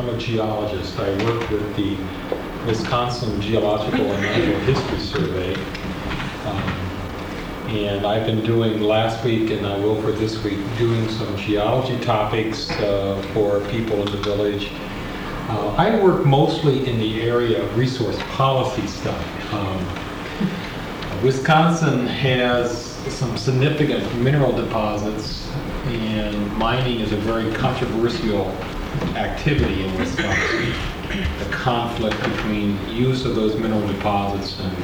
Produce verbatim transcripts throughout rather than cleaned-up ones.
I'm a geologist. I work with the Wisconsin Geological and Natural History Survey. Um, and I've been doing last week, and I will for this week, doing some geology topics uh, for people in the village. Uh, I work mostly in the area of resource policy stuff. Um, Wisconsin has some significant mineral deposits, and mining is a very controversial activity in Wisconsin. The conflict between use of those mineral deposits and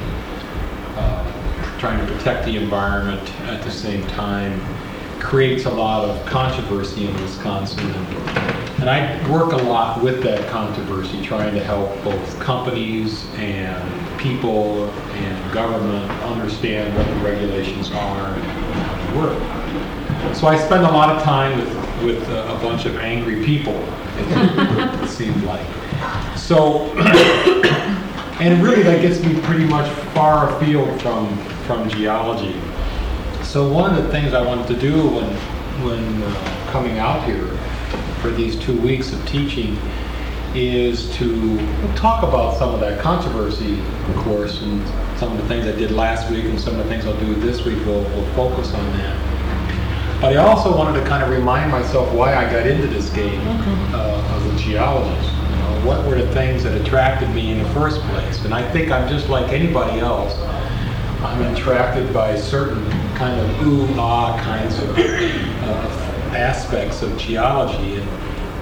uh, trying to protect the environment at the same time creates a lot of controversy in Wisconsin. And I work a lot with that controversy, trying to help both companies and people and government understand what the regulations are and how they work. So I spend a lot of time with, with a bunch of angry people, it, it seems like. So, and really that gets me pretty much far afield from, from geology. So one of the things I wanted to do when, when uh, coming out here for these two weeks of teaching is to talk about some of that controversy, of course, and some of the things I did last week and some of the things I'll do this week will will focus on that. But I also wanted to kind of remind myself why I got into this game uh, as a geologist. You know, what were the things that attracted me in the first place? And I think I'm just like anybody else. I'm attracted by certain kind of ooh-ah kinds of uh, aspects of geology, and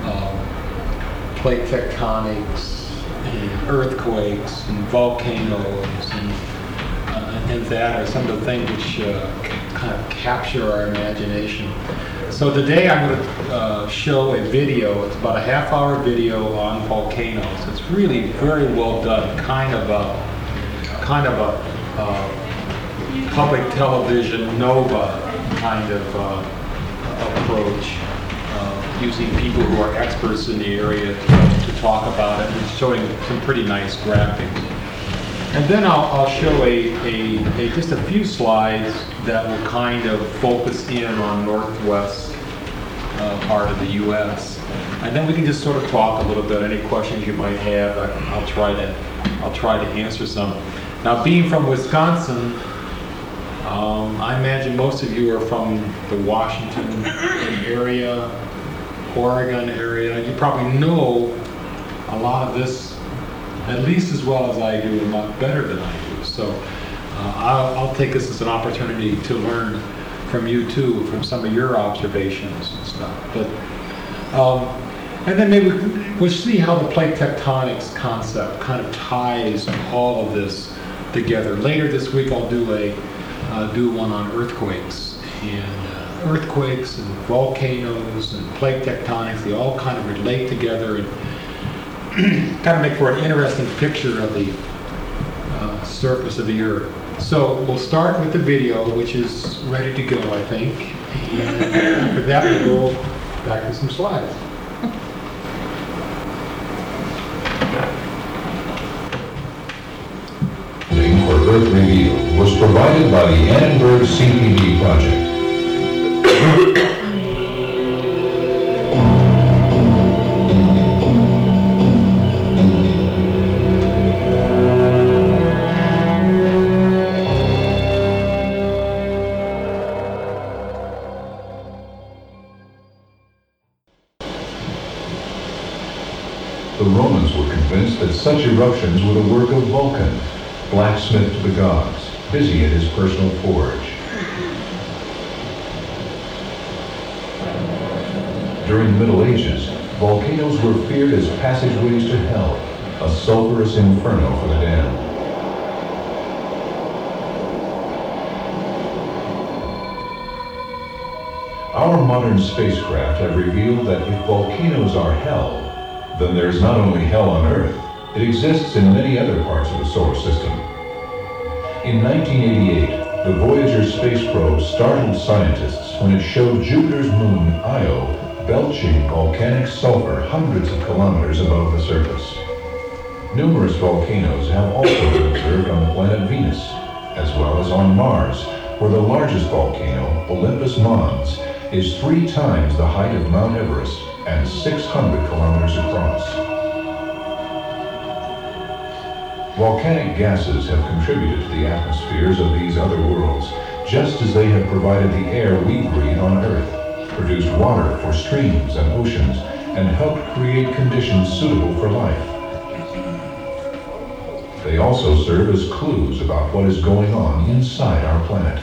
um, plate tectonics, and earthquakes, and volcanoes, and, uh, and that are some of the things which uh, kind of capture our imagination. So today I'm going to uh, show a video. It's about a half-hour video on volcanoes. It's really very well done, kind of a kind of a uh, public television Nova kind of uh, approach, uh, using people who are experts in the area to, to talk about it, and showing some pretty nice graphics. And then I'll, I'll show a, a, a just a few slides that will kind of focus in on northwest uh, part of the U S And then we can just sort of talk a little bit. Any questions you might have, I, I'll try to I'll try to answer some. Now, being from Wisconsin, Um, I imagine most of you are from the Washington area, Oregon area. You probably know a lot of this at least as well as I do, and not better than I do. So uh, I'll, I'll take this as an opportunity to learn from you too, from some of your observations and stuff. But um, and then maybe we'll see how the plate tectonics concept kind of ties all of this together. Later this week I'll do a Uh, do one on earthquakes, and uh, earthquakes and volcanoes and plate tectonics. They all kind of relate together and kind of make for an interesting picture of the uh, surface of the earth. So we'll start with the video, which is ready to go, I think, and after that we'll go back to some slides. For Earth Reveal was provided by the Annenberg C P D project. The Romans were convinced that such eruptions were the work of Vulcan, blacksmith to the gods, busy at his personal forge. During the Middle Ages, volcanoes were feared as passageways to hell, a sulfurous inferno for the damned. Our modern spacecraft have revealed that if volcanoes are hell, then there's not only hell on Earth, it exists in many other parts of the solar system. In nineteen eighty-eight, the Voyager space probe startled scientists when it showed Jupiter's moon, Io, belching volcanic sulfur hundreds of kilometers above the surface. Numerous volcanoes have also been observed on the planet Venus, as well as on Mars, where the largest volcano, Olympus Mons, is three times the height of Mount Everest and six hundred kilometers across. Volcanic gases have contributed to the atmospheres of these other worlds, just as they have provided the air we breathe on Earth, produced water for streams and oceans, and helped create conditions suitable for life. They also serve as clues about what is going on inside our planet.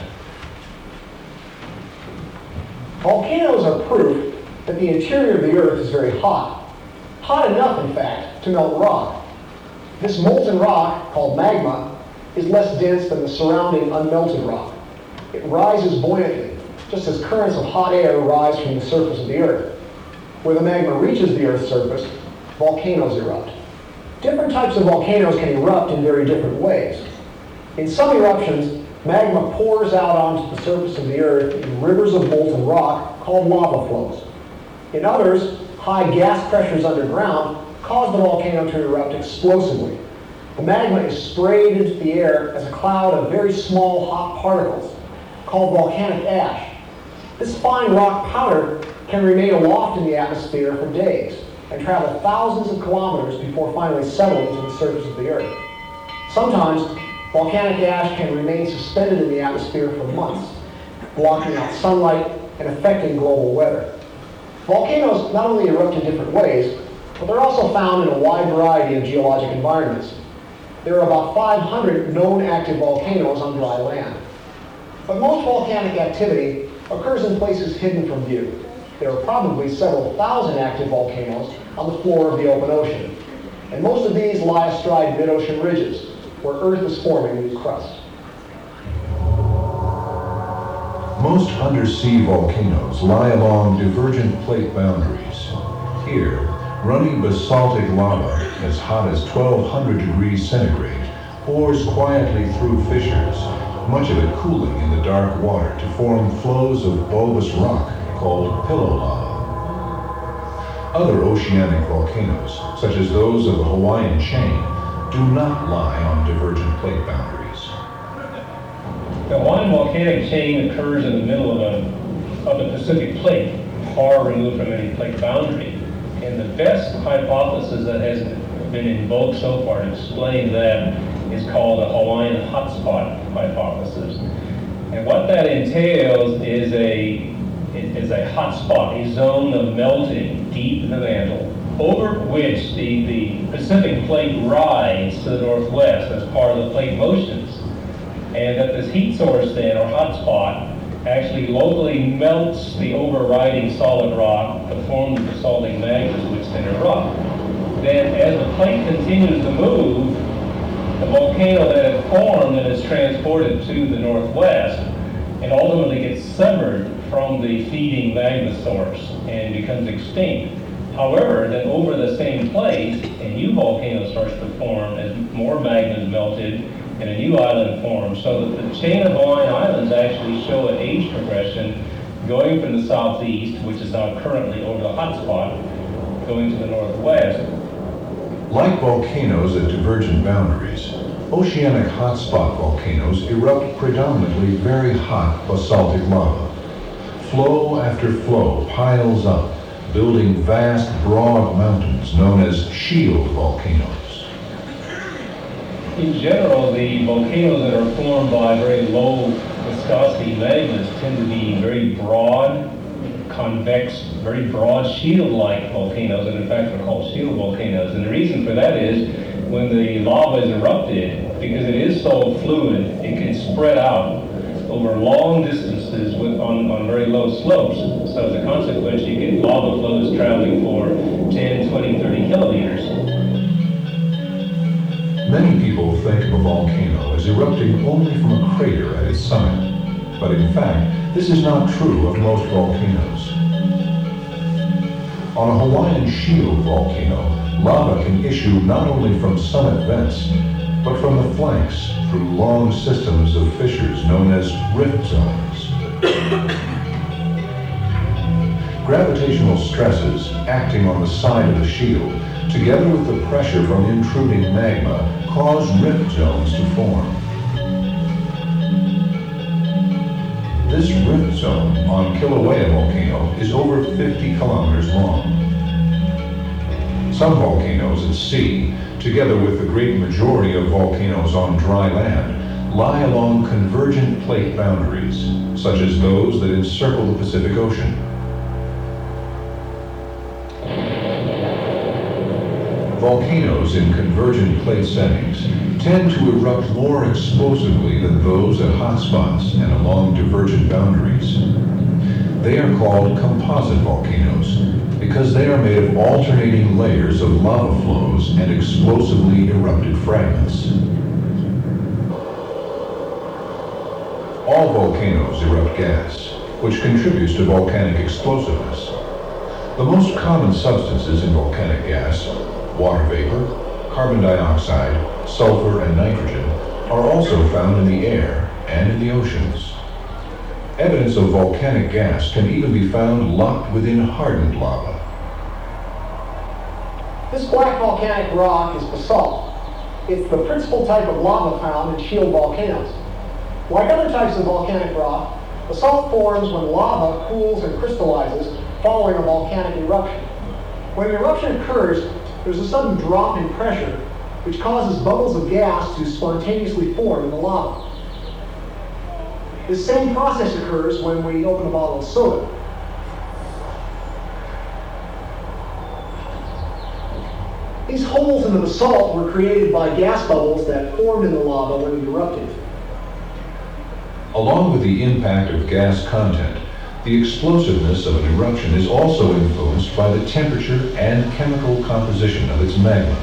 Volcanoes are proof that the interior of the Earth is very hot. Hot enough, in fact, to melt rock. This molten rock, called magma, is less dense than the surrounding unmelted rock. It rises buoyantly, just as currents of hot air rise from the surface of the Earth. Where the magma reaches the Earth's surface, volcanoes erupt. Different types of volcanoes can erupt in very different ways. In some eruptions, magma pours out onto the surface of the Earth in rivers of molten rock called lava flows. In others, high gas pressures underground cause the volcano to erupt explosively. The magma is sprayed into the air as a cloud of very small hot particles called volcanic ash. This fine rock powder can remain aloft in the atmosphere for days and travel thousands of kilometers before finally settling to the surface of the Earth. Sometimes, volcanic ash can remain suspended in the atmosphere for months, blocking out sunlight and affecting global weather. Volcanoes not only erupt in different ways, but they're also found in a wide variety of geologic environments. There are about five hundred known active volcanoes on dry land. But most volcanic activity occurs in places hidden from view. There are probably several thousand active volcanoes on the floor of the open ocean. And most of these lie astride mid-ocean ridges, where Earth is forming new crust. Most undersea volcanoes lie along divergent plate boundaries. Here, running basaltic lava as hot as twelve hundred degrees centigrade pours quietly through fissures, much of it cooling in the dark water to form flows of bulbous rock called pillow lava. Other oceanic volcanoes, such as those of the Hawaiian chain, do not lie on divergent plate boundaries. The Hawaiian volcanic chain occurs in the middle of, a, of the Pacific plate, far removed from any plate boundary. And the best hypothesis that has been invoked so far to explain that is called the Hawaiian hotspot hypothesis. And what that entails is a is a hotspot, a zone of melting deep in the mantle, over which the, the Pacific plate rides to the northwest as part of the plate motions. And that this heat source then, or hotspot, actually locally melts the overriding solid rock to form the basaltic magmas which then erupt. Then as the plate continues to move, the volcano that had formed and is transported to the northwest and ultimately gets severed from the feeding magma source and becomes extinct. However, then over the same place, a new volcano starts to form as more magma is melted and a new island forms. So that the chain of Hawaiian Islands actually show an age progression going from the southeast, which is now currently over the hotspot, going to the northwest. Like volcanoes at divergent boundaries, oceanic hotspot volcanoes erupt predominantly very hot basaltic lava. Flow after flow piles up, building vast, broad mountains known as shield volcanoes. In general, the volcanoes that are formed by very low viscosity magmas tend to be very broad, convex, very broad shield-like volcanoes, and in fact they're called shield volcanoes. And the reason for that is when the lava is erupted, because it is so fluid, it can spread out over long distances with, on, on very low slopes. So as a consequence, you get lava flows traveling for ten, twenty, thirty kilometers. Many people think of a volcano as erupting only from a crater at its summit, but in fact, this is not true of most volcanoes. On a Hawaiian shield volcano, lava can issue not only from summit vents, but from the flanks through long systems of fissures known as rift zones. Gravitational stresses acting on the side of the shield, together with the pressure from intruding magma, cause rift zones to form. This rift zone on Kilauea volcano is over fifty kilometers long. Some volcanoes at sea, together with the great majority of volcanoes on dry land, lie along convergent plate boundaries, such as those that encircle the Pacific Ocean. Volcanoes in convergent plate settings tend to erupt more explosively than those at hotspots and along divergent boundaries. They are called composite volcanoes because they are made of alternating layers of lava flows and explosively erupted fragments. All volcanoes erupt gas, which contributes to volcanic explosiveness. The most common substances in volcanic gas, water vapor, carbon dioxide, sulfur, and nitrogen, are also found in the air and in the oceans. Evidence of volcanic gas can even be found locked within hardened lava. This black volcanic rock is basalt. It's the principal type of lava found in shield volcanoes. Like other types of volcanic rock, basalt forms when lava cools and crystallizes following a volcanic eruption. When an eruption occurs, there's a sudden drop in pressure, which causes bubbles of gas to spontaneously form in the lava. This same process occurs when we open a bottle of soda. These holes in the basalt were created by gas bubbles that formed in the lava when it erupted. Along with the impact of gas content, the explosiveness of an eruption is also influenced by the temperature and chemical composition of its magma.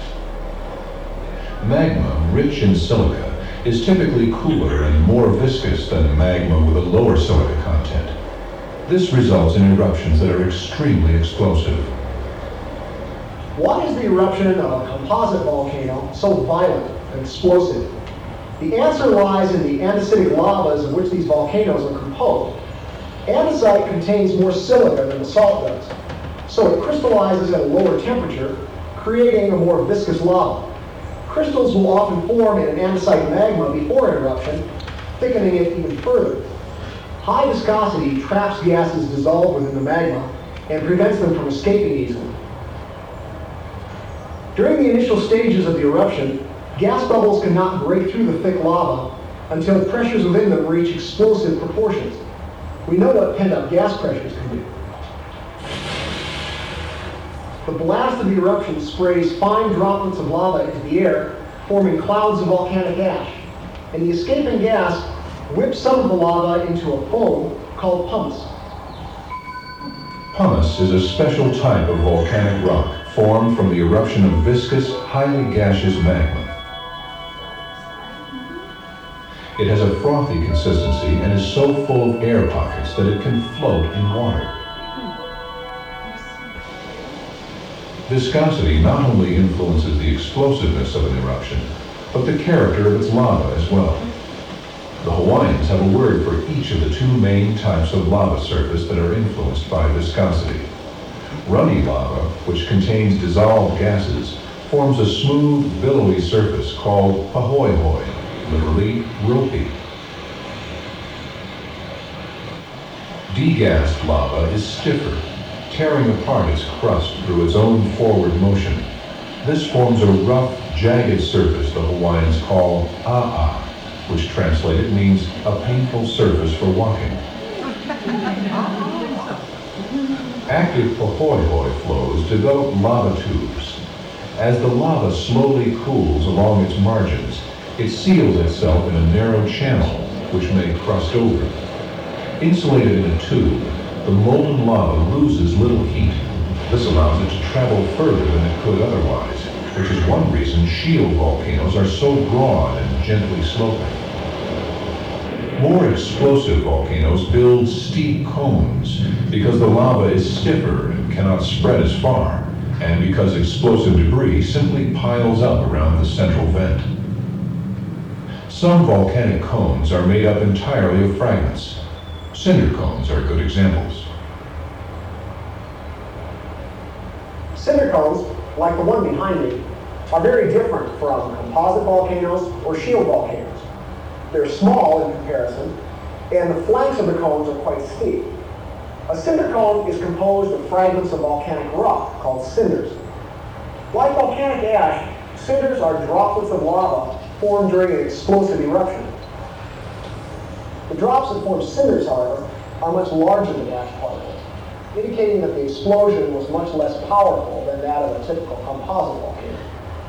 Magma, rich in silica, is typically cooler and more viscous than magma with a lower silica content. This results in eruptions that are extremely explosive. Why is the eruption of a composite volcano so violent and explosive? The answer lies in the andesitic lavas of which these volcanoes are composed. Andesite contains more silica than basalt does, so it crystallizes at a lower temperature, creating a more viscous lava. Crystals will often form in an andesite magma before an eruption, thickening it even further. High viscosity traps gases dissolved within the magma and prevents them from escaping easily. During the initial stages of the eruption, gas bubbles cannot break through the thick lava until pressures within them reach explosive proportions. We know what pent-up gas pressures can do. The blast of the eruption sprays fine droplets of lava into the air, forming clouds of volcanic ash. And the escaping gas whips some of the lava into a foam called pumice. Pumice is a special type of volcanic rock formed from the eruption of viscous, highly gaseous magma. It has a frothy consistency and is so full of air pockets that it can float in water. Viscosity not only influences the explosiveness of an eruption, but the character of its lava as well. The Hawaiians have a word for each of the two main types of lava surface that are influenced by viscosity. Runny lava, which contains dissolved gases, forms a smooth, billowy surface called pahoehoe, literally ropey. Degassed lava is stiffer, tearing apart its crust through its own forward motion. This forms a rough, jagged surface the Hawaiians call a'a, which translated means a painful surface for walking. Active pahoehoe flows develop lava tubes. As the lava slowly cools along its margins, it seals itself in a narrow channel, which may crust over. Insulated in a tube, the molten lava loses little heat. This allows it to travel further than it could otherwise, which is one reason shield volcanoes are so broad and gently sloping. More explosive volcanoes build steep cones because the lava is stiffer and cannot spread as far, and because explosive debris simply piles up around the central vent. Some volcanic cones are made up entirely of fragments. Cinder cones are good examples. Cinder cones, like the one behind me, are very different from composite volcanoes or shield volcanoes. They're small in comparison, and the flanks of the cones are quite steep. A cinder cone is composed of fragments of volcanic rock called cinders. Like volcanic ash, cinders are droplets of lava formed during an explosive eruption. The drops that form cinders, however, are much larger than ash particles, indicating that the explosion was much less powerful than that of a typical composite volcano.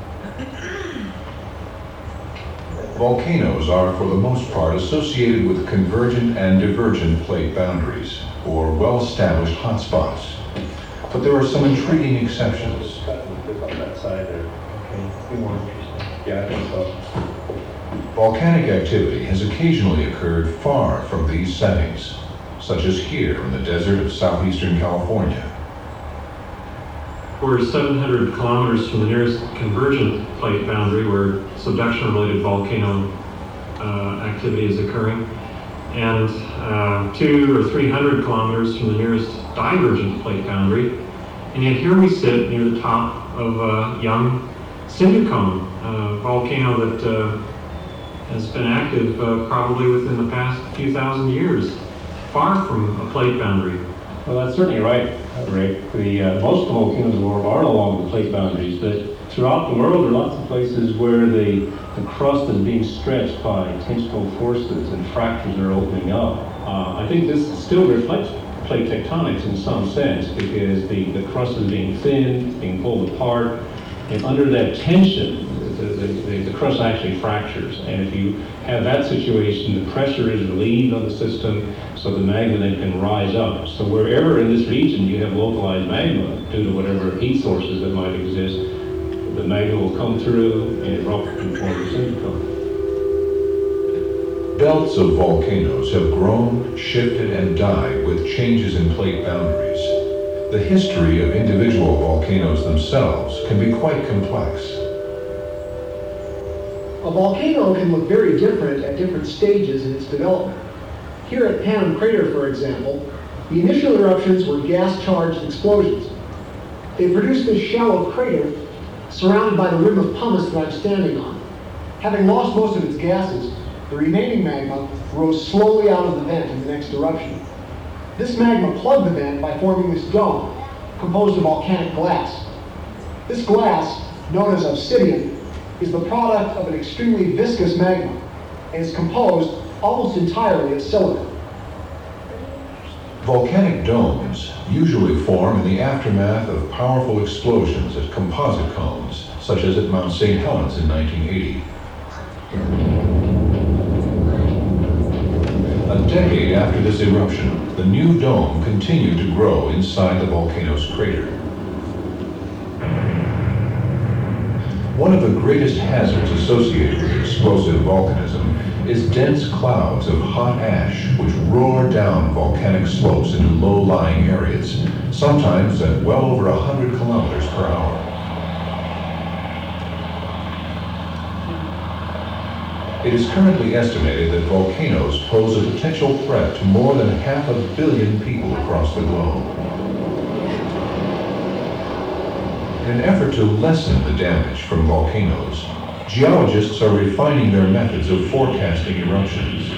Volcanoes are, for the most part, associated with convergent and divergent plate boundaries, or well-established hotspots. But there are some intriguing exceptions. On that side there. Okay. Be more interesting. Yeah, I think so. Volcanic activity has occasionally occurred far from these settings, such as here in the desert of southeastern California. We're seven hundred kilometers from the nearest convergent plate boundary where subduction-related volcano uh, activity is occurring, and uh, two or three hundred kilometers from the nearest divergent plate boundary. And yet here we sit near the top of a young cinder cone, a volcano that uh, has been active uh, probably within the past few thousand years, far from a plate boundary. Well, that's certainly right, Rick. The, uh, most of the volcanoes in the world are along the plate boundaries, but throughout the world there are lots of places where the, the crust is being stretched by intentional forces and fractures are opening up. Uh, I think this still reflects plate tectonics in some sense because the, the crust is being thinned, being pulled apart, and under that tension, the, the, the crust actually fractures. And if you have that situation, the pressure is relieved on the system, so the magma then can rise up. So wherever in this region you have localized magma, due to whatever heat sources that might exist, the magma will come through and erupt and form a cinder cone. Belts of volcanoes have grown, shifted, and died with changes in plate boundaries. The history of individual volcanoes themselves can be quite complex. A volcano can look very different at different stages in its development. Here at Panum Crater, for example, the initial eruptions were gas-charged explosions. They produced this shallow crater surrounded by the rim of pumice that I'm standing on. Having lost most of its gases, the remaining magma rose slowly out of the vent in the next eruption. This magma plugged the vent by forming this dome, composed of volcanic glass. This glass, known as obsidian, is the product of an extremely viscous magma and is composed almost entirely of silica. Volcanic domes usually form in the aftermath of powerful explosions at composite cones, such as at Mount Saint Helens in nineteen eighty. A decade after this eruption, the new dome continued to grow inside the volcano's crater. One of the greatest hazards associated with explosive volcanism is dense clouds of hot ash which roar down volcanic slopes into low-lying areas, sometimes at well over one hundred kilometers per hour. It is currently estimated that volcanoes pose a potential threat to more than half a billion people across the globe. In an effort to lessen the damage from volcanoes, geologists are refining their methods of forecasting eruptions.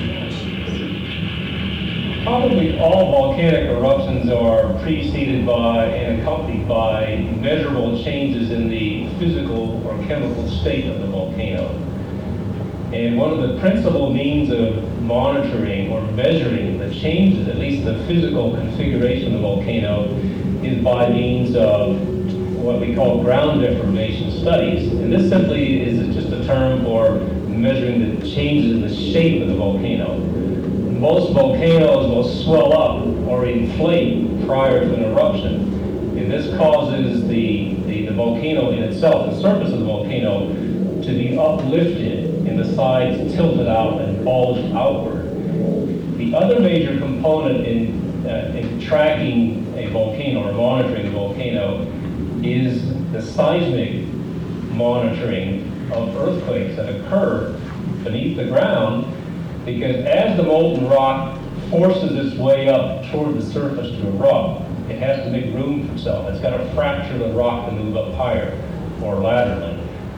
Probably all volcanic eruptions are preceded by and accompanied by measurable changes in the physical or chemical state of the volcano. And one of the principal means of monitoring or measuring the changes, at least the physical configuration of the volcano, is by means of what we call ground deformation studies. And this simply is just a term for measuring the changes in the shape of the volcano. Most volcanoes will swell up or inflate prior to an eruption. And this causes the, the, the volcano in itself, the surface of the volcano, to be uplifted and the sides tilted out and bulged outward. The other major component in, uh, in tracking a volcano or monitoring a volcano is the seismic monitoring of earthquakes that occur beneath the ground, because as the molten rock forces its way up toward the surface to erupt, it has to make room for itself. It's got to fracture the rock to move up higher or laterally.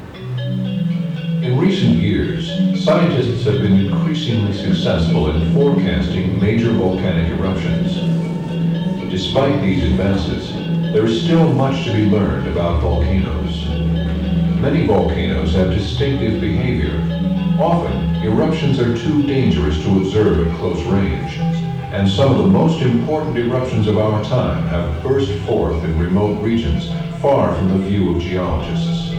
In recent years, scientists have been increasingly successful in forecasting major volcanic eruptions. Despite these advances, there is still much to be learned about volcanoes. Many volcanoes have distinctive behavior. Often, eruptions are too dangerous to observe at close range, and some of the most important eruptions of our time have burst forth in remote regions far from the view of geologists.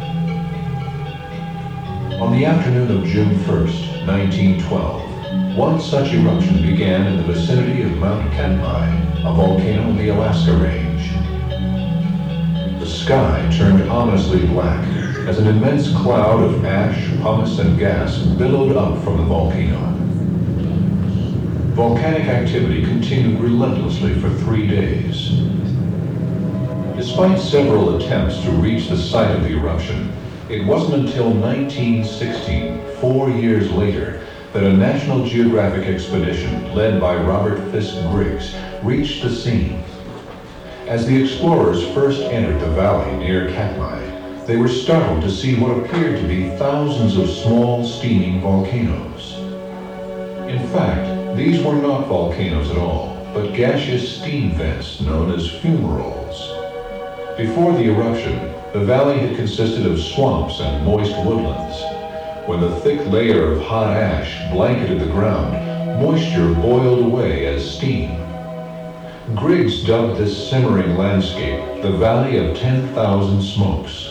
On the afternoon of June first, nineteen twelve, one such eruption began in the vicinity of Mount Katmai, a volcano in the Alaska Range. The sky turned ominously black as an immense cloud of ash, pumice, and gas billowed up from the volcano. Volcanic activity continued relentlessly for three days. Despite several attempts to reach the site of the eruption, it wasn't until nineteen sixteen, four years later, that a National Geographic expedition led by Robert Fisk Griggs reached the scene. As the explorers first entered the valley near Katmai, they were startled to see what appeared to be thousands of small steaming volcanoes. In fact, these were not volcanoes at all, but gaseous steam vents known as fumaroles. Before the eruption, the valley had consisted of swamps and moist woodlands. When the thick layer of hot ash blanketed the ground, moisture boiled away as steam. Griggs dubbed this simmering landscape the Valley of ten thousand Smokes.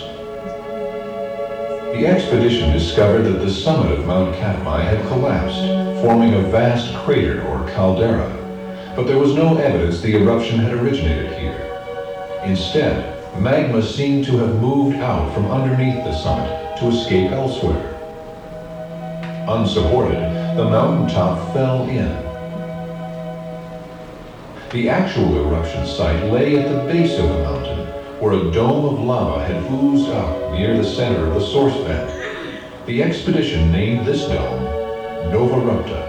The expedition discovered that the summit of Mount Katmai had collapsed, forming a vast crater or caldera, but there was no evidence the eruption had originated here. Instead, magma seemed to have moved out from underneath the summit to escape elsewhere. Unsupported, the mountaintop fell in. The actual eruption site lay at the base of the mountain, where a dome of lava had oozed up near the center of the source vent. The expedition named this dome Novarupta.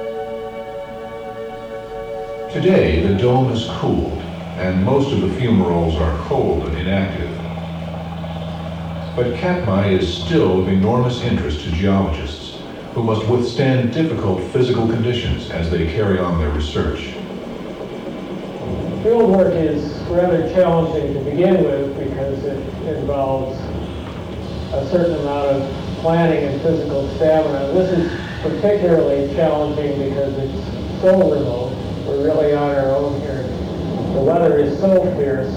Today, the dome has cooled, and most of the fumaroles are cold and inactive. But Katmai is still of enormous interest to geologists, who must withstand difficult physical conditions as they carry on their research. Field work is rather challenging to begin with because it involves a certain amount of planning and physical stamina. This is particularly challenging because it's so remote. We're really on our own here. The weather is so fierce,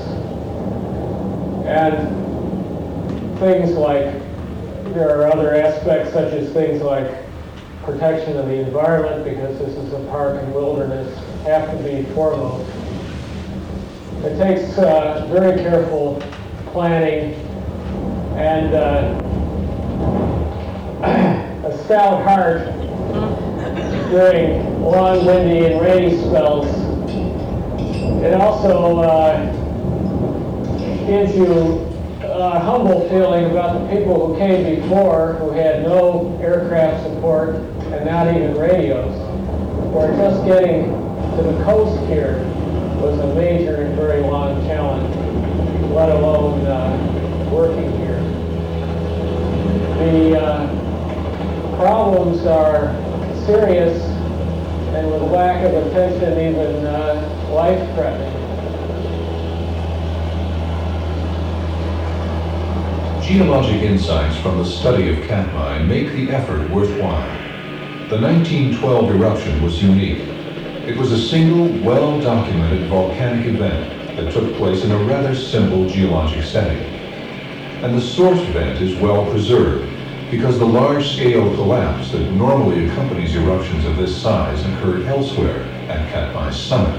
and things like, there are other aspects such as things like protection of the environment, because this is a park and wilderness, have to be foremost. It takes uh, very careful planning and uh, a stout heart during long, windy, and rainy spells. It also uh, gives you a humble feeling about the people who came before, who had no aircraft support and not even radios, or just getting to the coast here was a major and very long challenge, let alone uh, working here. The uh, problems are serious, and with lack of attention, even uh, life-threatening. Geologic insights from the study of Katmai make the effort worthwhile. The nineteen twelve eruption was unique. It was a single, well-documented volcanic event that took place in a rather simple geologic setting. And the source vent is well preserved because the large-scale collapse that normally accompanies eruptions of this size occurred elsewhere at Katmai's summit.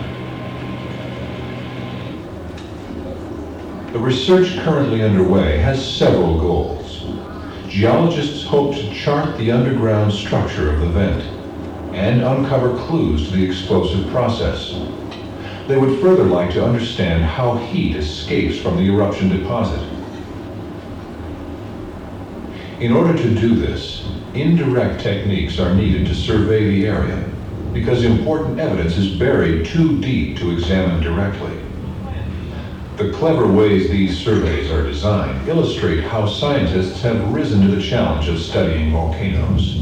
The research currently underway has several goals. Geologists hope to chart the underground structure of the vent and uncover clues to the explosive process. They would further like to understand how heat escapes from the eruption deposit. In order to do this, indirect techniques are needed to survey the area because important evidence is buried too deep to examine directly. The clever ways these surveys are designed illustrate how scientists have risen to the challenge of studying volcanoes.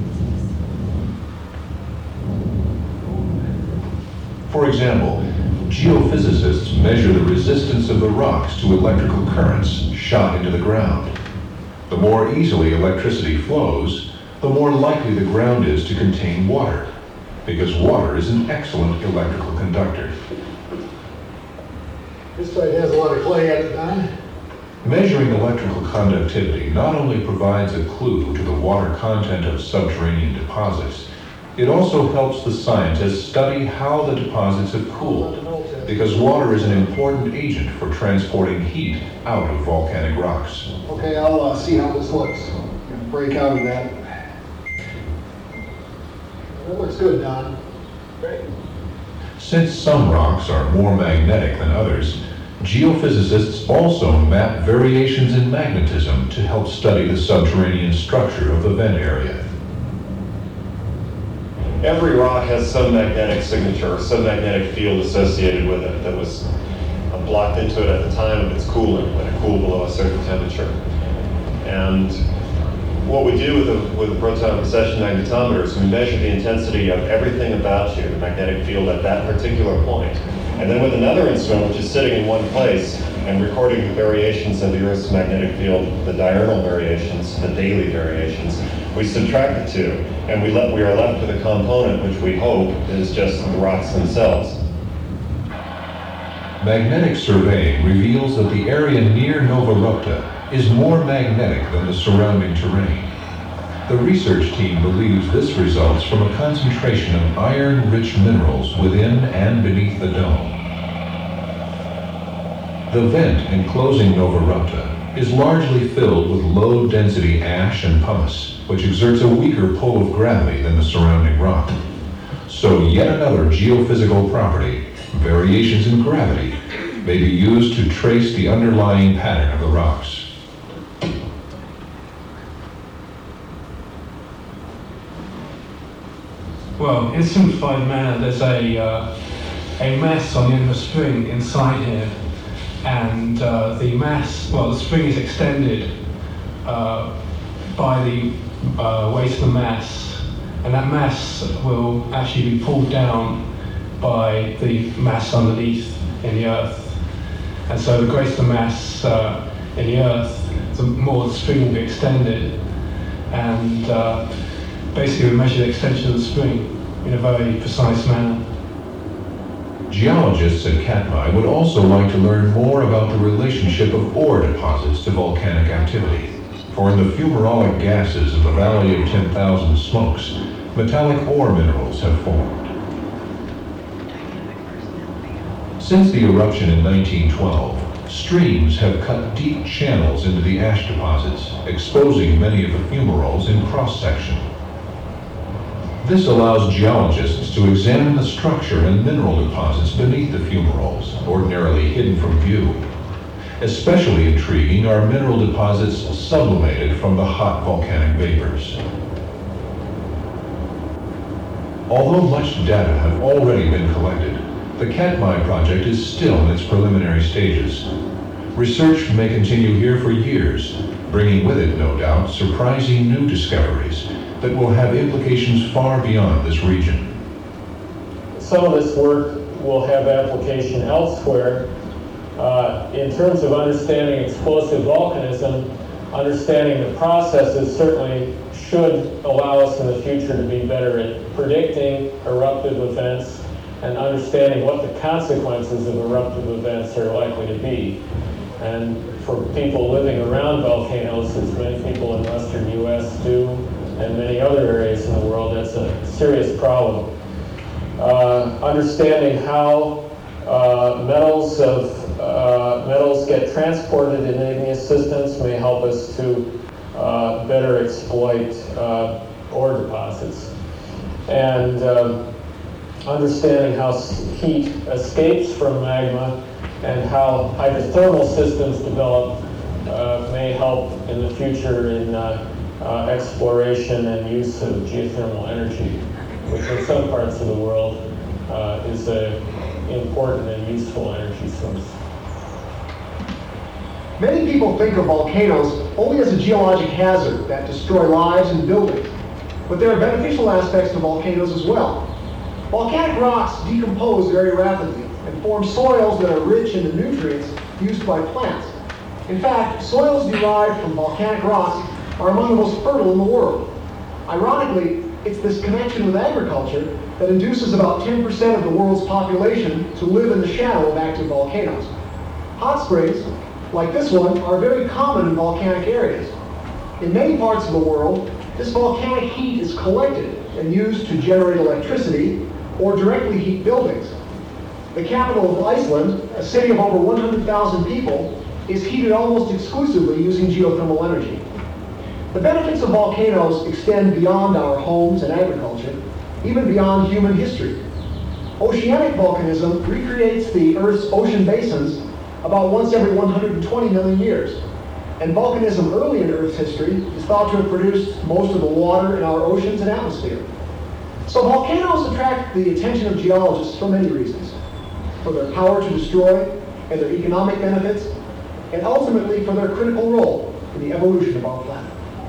For example, geophysicists measure the resistance of the rocks to electrical currents shot into the ground. The more easily electricity flows, the more likely the ground is to contain water, because water is an excellent electrical conductor. This site has a lot of clay at it, Don. Measuring electrical conductivity not only provides a clue to the water content of subterranean deposits, it also helps the scientists study how the deposits have cooled, because water is an important agent for transporting heat out of volcanic rocks. Okay, I'll uh, see how this looks. Gonna break out of that. That looks good, Don. Great. Since some rocks are more magnetic than others, geophysicists also map variations in magnetism to help study the subterranean structure of the vent area. Every rock has some magnetic signature or some magnetic field associated with it that was uh, blocked into it at the time of its cooling, when it cooled below a certain temperature. And what we do with the, with the proton precession magnetometer is we measure the intensity of everything about you, the magnetic field at that particular point. And then with another instrument, which is sitting in one place and recording the variations of the Earth's magnetic field, the diurnal variations, the daily variations, we subtract the two, and we, let, we are left with a component which we hope is just the rocks themselves. Magnetic surveying reveals that the area near Nova Rupta is more magnetic than the surrounding terrain. The research team believes this results from a concentration of iron-rich minerals within and beneath the dome. The vent enclosing Nova Rupta is largely filled with low-density ash and pumice, which exerts a weaker pull of gravity than the surrounding rock. So yet another geophysical property, variations in gravity, may be used to trace the underlying pattern of the rocks. Well, in simplified manner, there's a uh, a mass on the end of a spring inside here, and uh, the mass, well, the spring is extended uh, by the uh, weight of the mass, and that mass will actually be pulled down by the mass underneath in the earth. And so the greater the mass uh, in the earth, the more the spring will be extended, and uh, basically we measure the extension of the spring in a very precise manner. Geologists at Katmai would also like to learn more about the relationship of ore deposits to volcanic activity. For in the fumarolic gases of the Valley of ten thousand Smokes, metallic ore minerals have formed. Since the eruption in nineteen twelve, streams have cut deep channels into the ash deposits, exposing many of the fumaroles in cross-section. This allows geologists to examine the structure and mineral deposits beneath the fumaroles, ordinarily hidden from view. Especially intriguing are mineral deposits sublimated from the hot volcanic vapors. Although much data have already been collected, the Katmai project is still in its preliminary stages. Research may continue here for years, bringing with it, no doubt, surprising new discoveries that will have implications far beyond this region. Some of this work will have application elsewhere. Uh, in terms of understanding explosive volcanism, understanding the processes certainly should allow us in the future to be better at predicting eruptive events and understanding what the consequences of eruptive events are likely to be. And for people living around volcanoes, as many people in western U S do, and many other areas in the world, that's a serious problem. Uh, understanding how uh, metals of uh, metals get transported in igneous systems may help us to uh, better exploit uh, ore deposits. And uh, understanding how heat escapes from magma and how hydrothermal systems develop uh, may help in the future in uh, Uh, exploration and use of geothermal energy, which in some parts of the world uh, is an important and useful energy source. Many people think of volcanoes only as a geologic hazard that destroy lives and buildings, but there are beneficial aspects to volcanoes as well. Volcanic rocks decompose very rapidly, and form soils that are rich in the nutrients used by plants. In fact, soils derived from volcanic rocks are among the most fertile in the world. Ironically, it's this connection with agriculture that induces about ten percent of the world's population to live in the shadow of active volcanoes. Hot springs, like this one, are very common in volcanic areas. In many parts of the world, this volcanic heat is collected and used to generate electricity or directly heat buildings. The capital of Iceland, a city of over one hundred thousand people, is heated almost exclusively using geothermal energy. The benefits of volcanoes extend beyond our homes and agriculture, even beyond human history. Oceanic volcanism recreates the Earth's ocean basins about once every one hundred twenty million years. And volcanism early in Earth's history is thought to have produced most of the water in our oceans and atmosphere. So volcanoes attract the attention of geologists for many reasons. For their power to destroy and their economic benefits, and ultimately for their critical role in the evolution of our planet.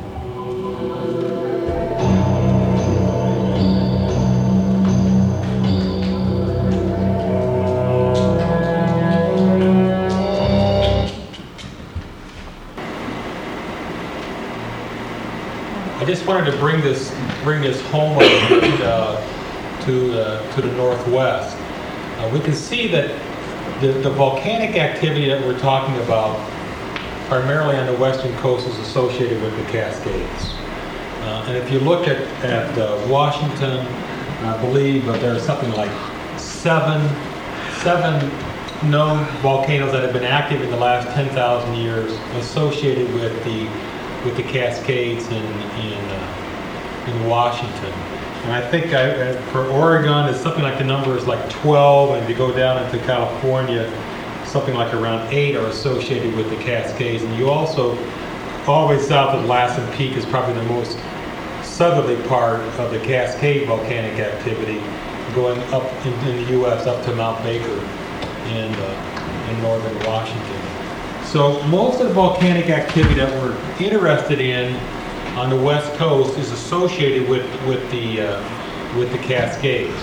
I just wanted to bring this bring this home uh, to uh, to the northwest. Uh, we can see that the, the volcanic activity that we're talking about, primarily on the western coast, is associated with the Cascades. Uh, and if you look at at uh, Washington, I believe uh, there's something like seven seven known volcanoes that have been active in the last ten thousand years, associated with the with the Cascades in in, uh, in Washington. And I think I, uh, for Oregon, it's something like the number is like twelve, and if you go down into California, something like around eight are associated with the Cascades. And you also, all the way south of Lassen Peak is probably the most southerly part of the Cascade volcanic activity, going up in, in the U S up to Mount Baker in, uh, in northern Washington. So most of the volcanic activity that we're interested in on the west coast is associated with with the uh, with the Cascades.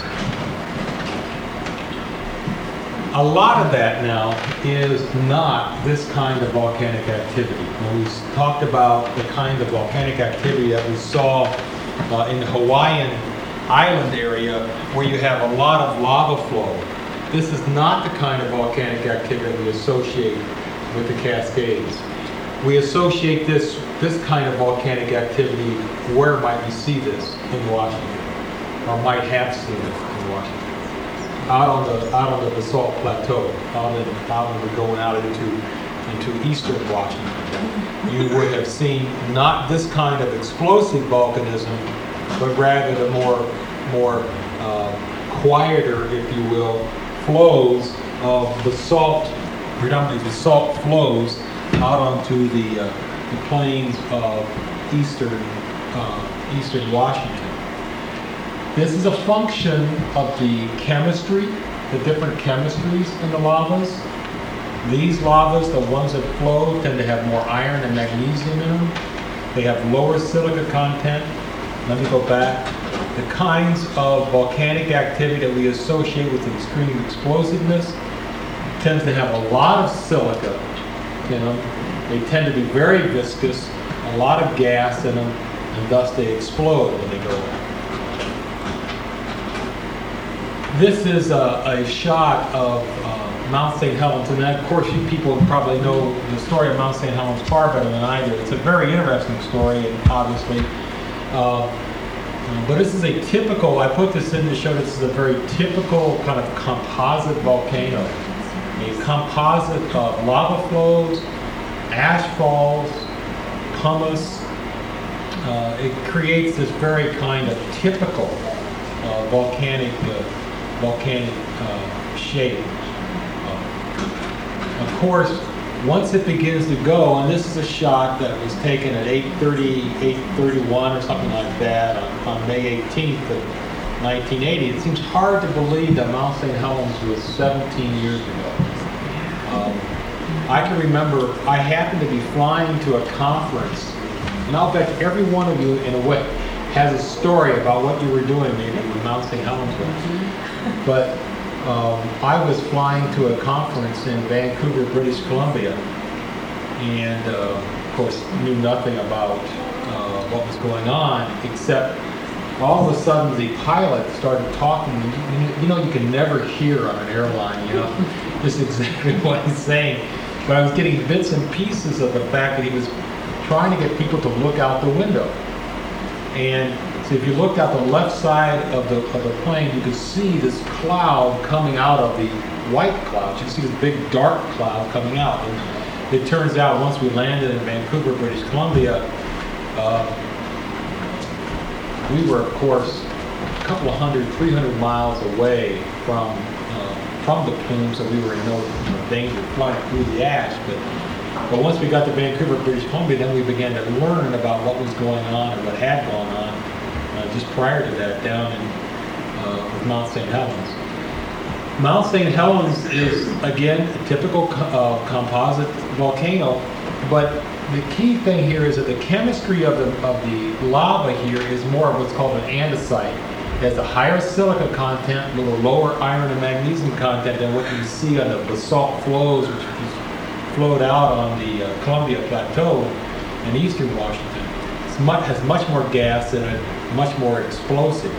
A lot of that now is not this kind of volcanic activity. When we talked about the kind of volcanic activity that we saw uh, in the Hawaiian island area, where you have a lot of lava flow, this is not the kind of volcanic activity that we associate with the Cascades. We associate this this kind of volcanic activity. Where might we see this? In Washington, or might have seen it in Washington, out on the out on the basalt plateau, out in out in, going out into into eastern Washington. You would have seen not this kind of explosive volcanism, but rather the more more uh, quieter, if you will, flows of basalt, predominantly basalt flows out onto the, uh, the plains of eastern uh, eastern Washington. This is a function of the chemistry, the different chemistries in the lavas. These lavas, the ones that flow, tend to have more iron and magnesium in them. They have lower silica content. Let me go back. The kinds of volcanic activity that we associate with extreme explosiveness tends to have a lot of silica in them. They tend to be very viscous, a lot of gas in them, and thus they explode when they go out. This is a, a shot of uh, Mount Saint Helens, and of course you people probably know the story of Mount Saint Helens far better than I do. It's a very interesting story, and obviously. Uh, But this is a typical, I put this in to show this is a very typical kind of composite volcano. A composite of lava flows, ash falls, pumice. Uh, it creates this very kind of typical uh, volcanic uh, volcanic uh, shape. Uh, of course, once it begins to go, and this is a shot that was taken at eight thirty, eight thirty-one or something like that on, on May eighteenth of nineteen eighty, it seems hard to believe that Mount Saint Helens was seventeen years ago. Um, I can remember I happened to be flying to a conference, and I'll bet every one of you in a way has a story about what you were doing maybe when Mount Saint Helens was. But um, I was flying to a conference in Vancouver, British Columbia, and uh, of course knew nothing about uh, what was going on, except all of a sudden the pilot started talking. You, you know, you can never hear on an airline, you know, just exactly what he's saying. But I was getting bits and pieces of the fact that he was trying to get people to look out the window. And so if you looked out the left side of the, of the plane, you could see this cloud coming out of the white cloud. You could see this big dark cloud coming out. And it turns out once we landed in Vancouver, British Columbia, uh, we were, of course, a couple of hundred, three hundred miles away from uh, from the plume, so we were in no, no danger of flying through the ash. But, but once we got to Vancouver, British Columbia, then we began to learn about what was going on and what had gone on uh, just prior to that down in uh, Mount Saint Helens. Mount Saint Helens is, again, a typical co- uh, composite volcano, but the key thing here is that the chemistry of the, of the lava here is more of what's called an andesite. It has a higher silica content, a little lower iron and magnesium content than what you see on the basalt flows, which just flowed out on the uh, Columbia Plateau in eastern Washington. It much, has much more gas in it, much more explosive.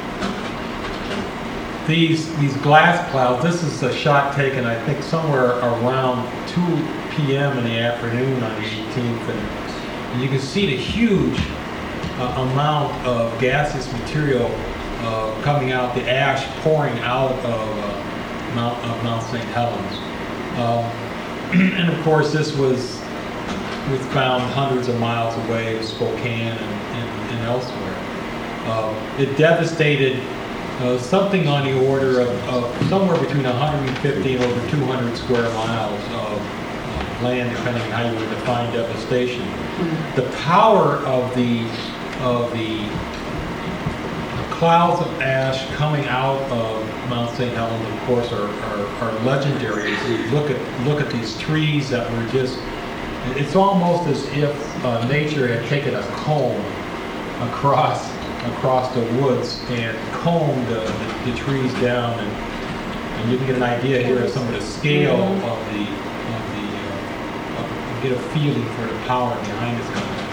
These, these glass clouds, this is a shot taken, I think, somewhere around two p.m. in the afternoon on the eighteenth, and, and you can see the huge uh, amount of gaseous material uh, coming out, the ash pouring out of uh, Mount, of Mount Saint Helens. Um, and of course, this was, was found hundreds of miles away, Spokane and, and, and elsewhere. Uh, it devastated uh, something on the order of, of somewhere between one hundred fifty and over two hundred square miles of land, depending on how you would define devastation. Mm-hmm. The power of the of the clouds of ash coming out of Mount Saint Helens, of course, are, are, are legendary. As you look at look at these trees that were just, it's almost as if uh, nature had taken a comb across across the woods and combed the, the, the trees down, and, and you can get an idea here of some of the scale mm-hmm. of the get a feeling for the power behind this country.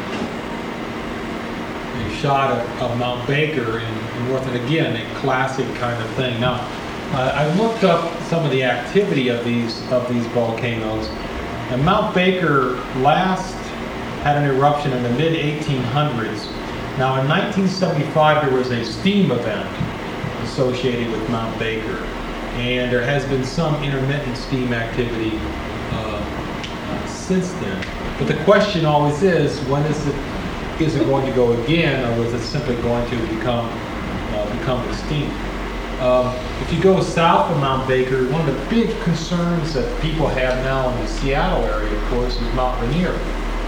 A shot of, of Mount Baker in, in North, and again, a classic kind of thing. Now, uh, I looked up some of the activity of these of these volcanoes, and Mount Baker last had an eruption in the mid eighteen hundreds. Now, in nineteen seventy-five, there was a steam event associated with Mount Baker, and there has been some intermittent steam activity since then. But the question always is, when is it is it going to go again, or is it simply going to become uh, become extinct? Um, if you go south of Mount Baker, one of the big concerns that people have now in the Seattle area, of course, is Mount Rainier.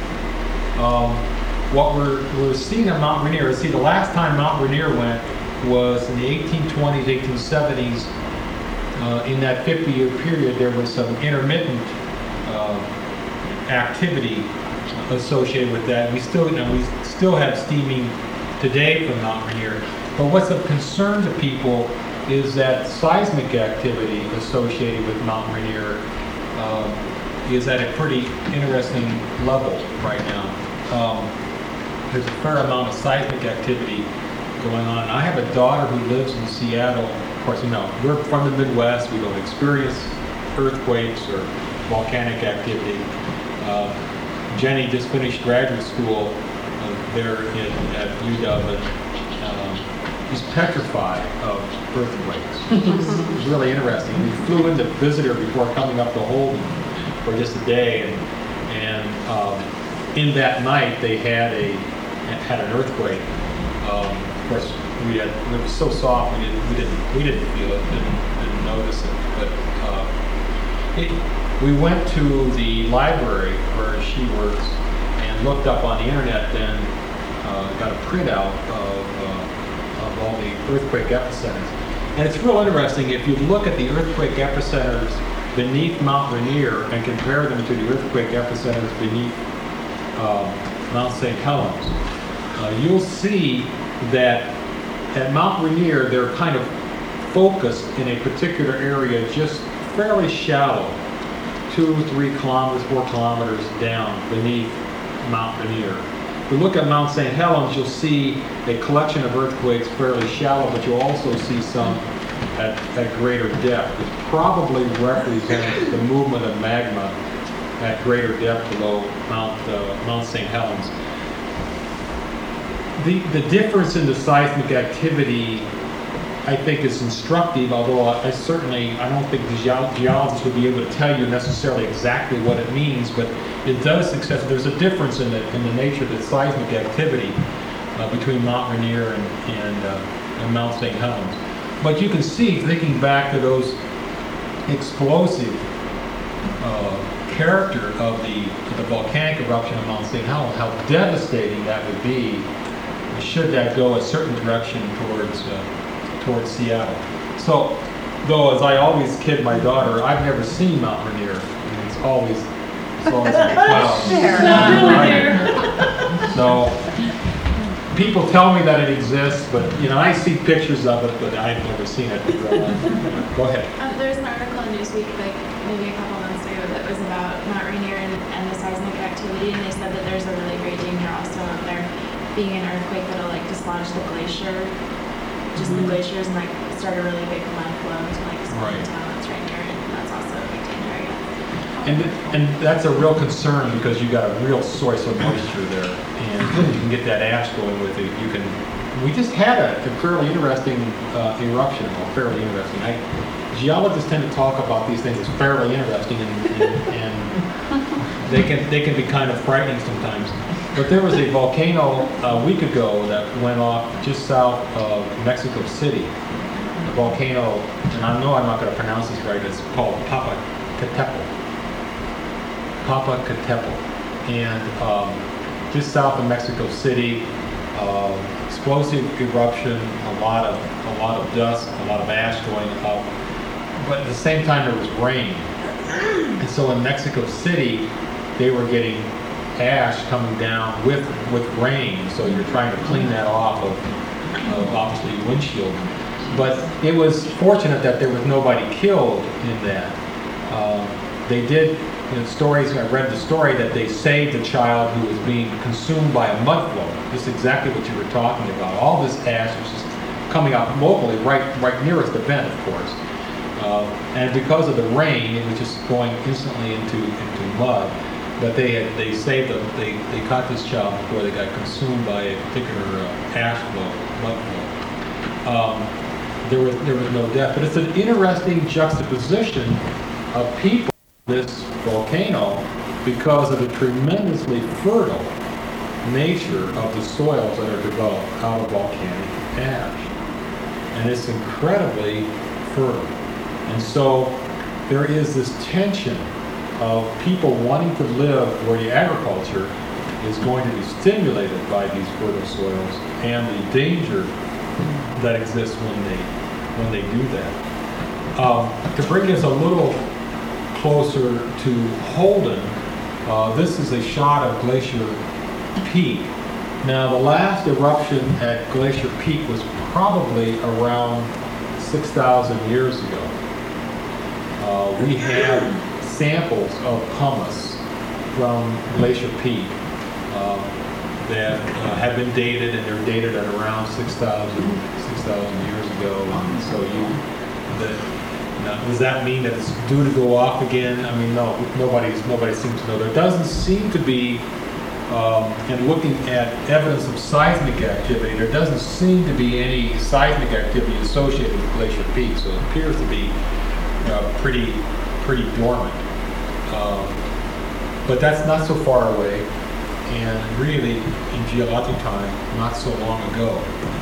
Um, what we're we're seeing at Mount Rainier, see, the last time Mount Rainier went was in the eighteen twenties, eighteen seventies. Uh, in that fifty-year period, there was some intermittent uh, activity associated with that. We still, you know, we still have steaming today from Mount Rainier. But what's of concern to people is that seismic activity associated with Mount Rainier uh, is at a pretty interesting level right now. Um, there's a fair amount of seismic activity going on. I have a daughter who lives in Seattle. Of course, you know, we're from the Midwest. We don't experience earthquakes or volcanic activity. Uh, Jenny just finished graduate school uh, there in, at U W, and um, she's petrified of earthquakes. It's really interesting. We flew in to visit her before coming up to Holden for just a day, and, and um, in that night they had a had an earthquake. Um, of course, we had it was so soft we didn't we didn't we didn't feel it, didn't, didn't notice it, but uh, it. We went to the library where she works and looked up on the internet, and uh, got a printout of, uh, of all the earthquake epicenters. And it's real interesting, if you look at the earthquake epicenters beneath Mount Rainier and compare them to the earthquake epicenters beneath uh, Mount Saint Helens, uh, you'll see that at Mount Rainier they're kind of focused in a particular area, just fairly shallow, two, three kilometers, four kilometers down beneath Mount Rainier. If you look at Mount Saint Helens, you'll see a collection of earthquakes fairly shallow, but you'll also see some at, at greater depth. It probably represents the movement of magma at greater depth below Mount, uh, Mount Saint Helens. The, the difference in the seismic activity, I think, is instructive, although I certainly, I don't think the geo- geologists would be able to tell you necessarily exactly what it means, but it does suggest there's a difference in the, in the nature of the seismic activity uh, between Mount Rainier and, and, uh, and Mount Saint Helens. But you can see, thinking back to those explosive uh, character of the, the volcanic eruption of Mount Saint Helens, how devastating that would be should that go a certain direction towards uh, towards Seattle. So, though, as I always kid my daughter, I've never seen Mount Rainier. I mean, it's always it's always in the clouds. Right? So, people tell me that it exists, but you know, I see pictures of it, but I've never seen it in real life. Go ahead. Um, there was an article in Newsweek, like maybe a couple months ago, that was about Mount Rainier and, and the seismic activity, and they said that there's a really great danger also of there being an earthquake that'll like dislodge the glacier, just Mm-hmm. the glaciers, and like start a really big mud flow to like small Right. town that's right near it, and that's also a big danger, I guess. And, th- and that's a real concern because you got a real source of moisture there, and you can get that ash going with it. You can. We just had a, a fairly interesting uh, eruption, well, fairly interesting. I, geologists tend to talk about these things as fairly interesting, and, and, and they can they can be kind of frightening sometimes. But there was a volcano a week ago that went off just south of Mexico City. The volcano, and I know I'm not going to pronounce this right. It's called Popocatépetl. Popocatépetl, and um, just south of Mexico City, uh, explosive eruption, a lot of a lot of dust, a lot of ash going up. But at the same time, there was rain, and so in Mexico City, they were getting ash coming down with with rain. So you're trying to clean that off of, of obviously windshield. But it was fortunate that there was nobody killed in that. Uh, they did. In stories, I read the story that they saved a child who was being consumed by a mud flow. This is exactly what you were talking about. All this ash was just coming out locally, right, right nearest the vent, of course. Uh, and because of the rain, it was just going instantly into into mud. But they had they saved them. They they caught this child before they got consumed by a particular uh, ash flow, mud flow. Um, there was there was no death, but it's an interesting juxtaposition of people. This volcano because of the tremendously fertile nature of the soils that are developed out of volcanic ash. And it's incredibly fertile. And so there is this tension of people wanting to live where the agriculture is going to be stimulated by these fertile soils and the danger that exists when they when they do that. Um, to bring us a little closer to Holden, uh, this is a shot of Glacier Peak. Now, the last eruption at Glacier Peak was probably around six thousand years ago. Uh, we have samples of pumice from Glacier Peak uh, that uh, have been dated, and they're dated at around six thousand years ago. And so you, the, now, does that mean that it's due to go off again? I mean, no, nobody's, nobody seems to know. There doesn't seem to be, um, and looking at evidence of seismic activity, there doesn't seem to be any seismic activity associated with Glacier Peak, so it appears to be uh, pretty, pretty dormant. Um, but that's not so far away, and really, in geologic time, not so long ago.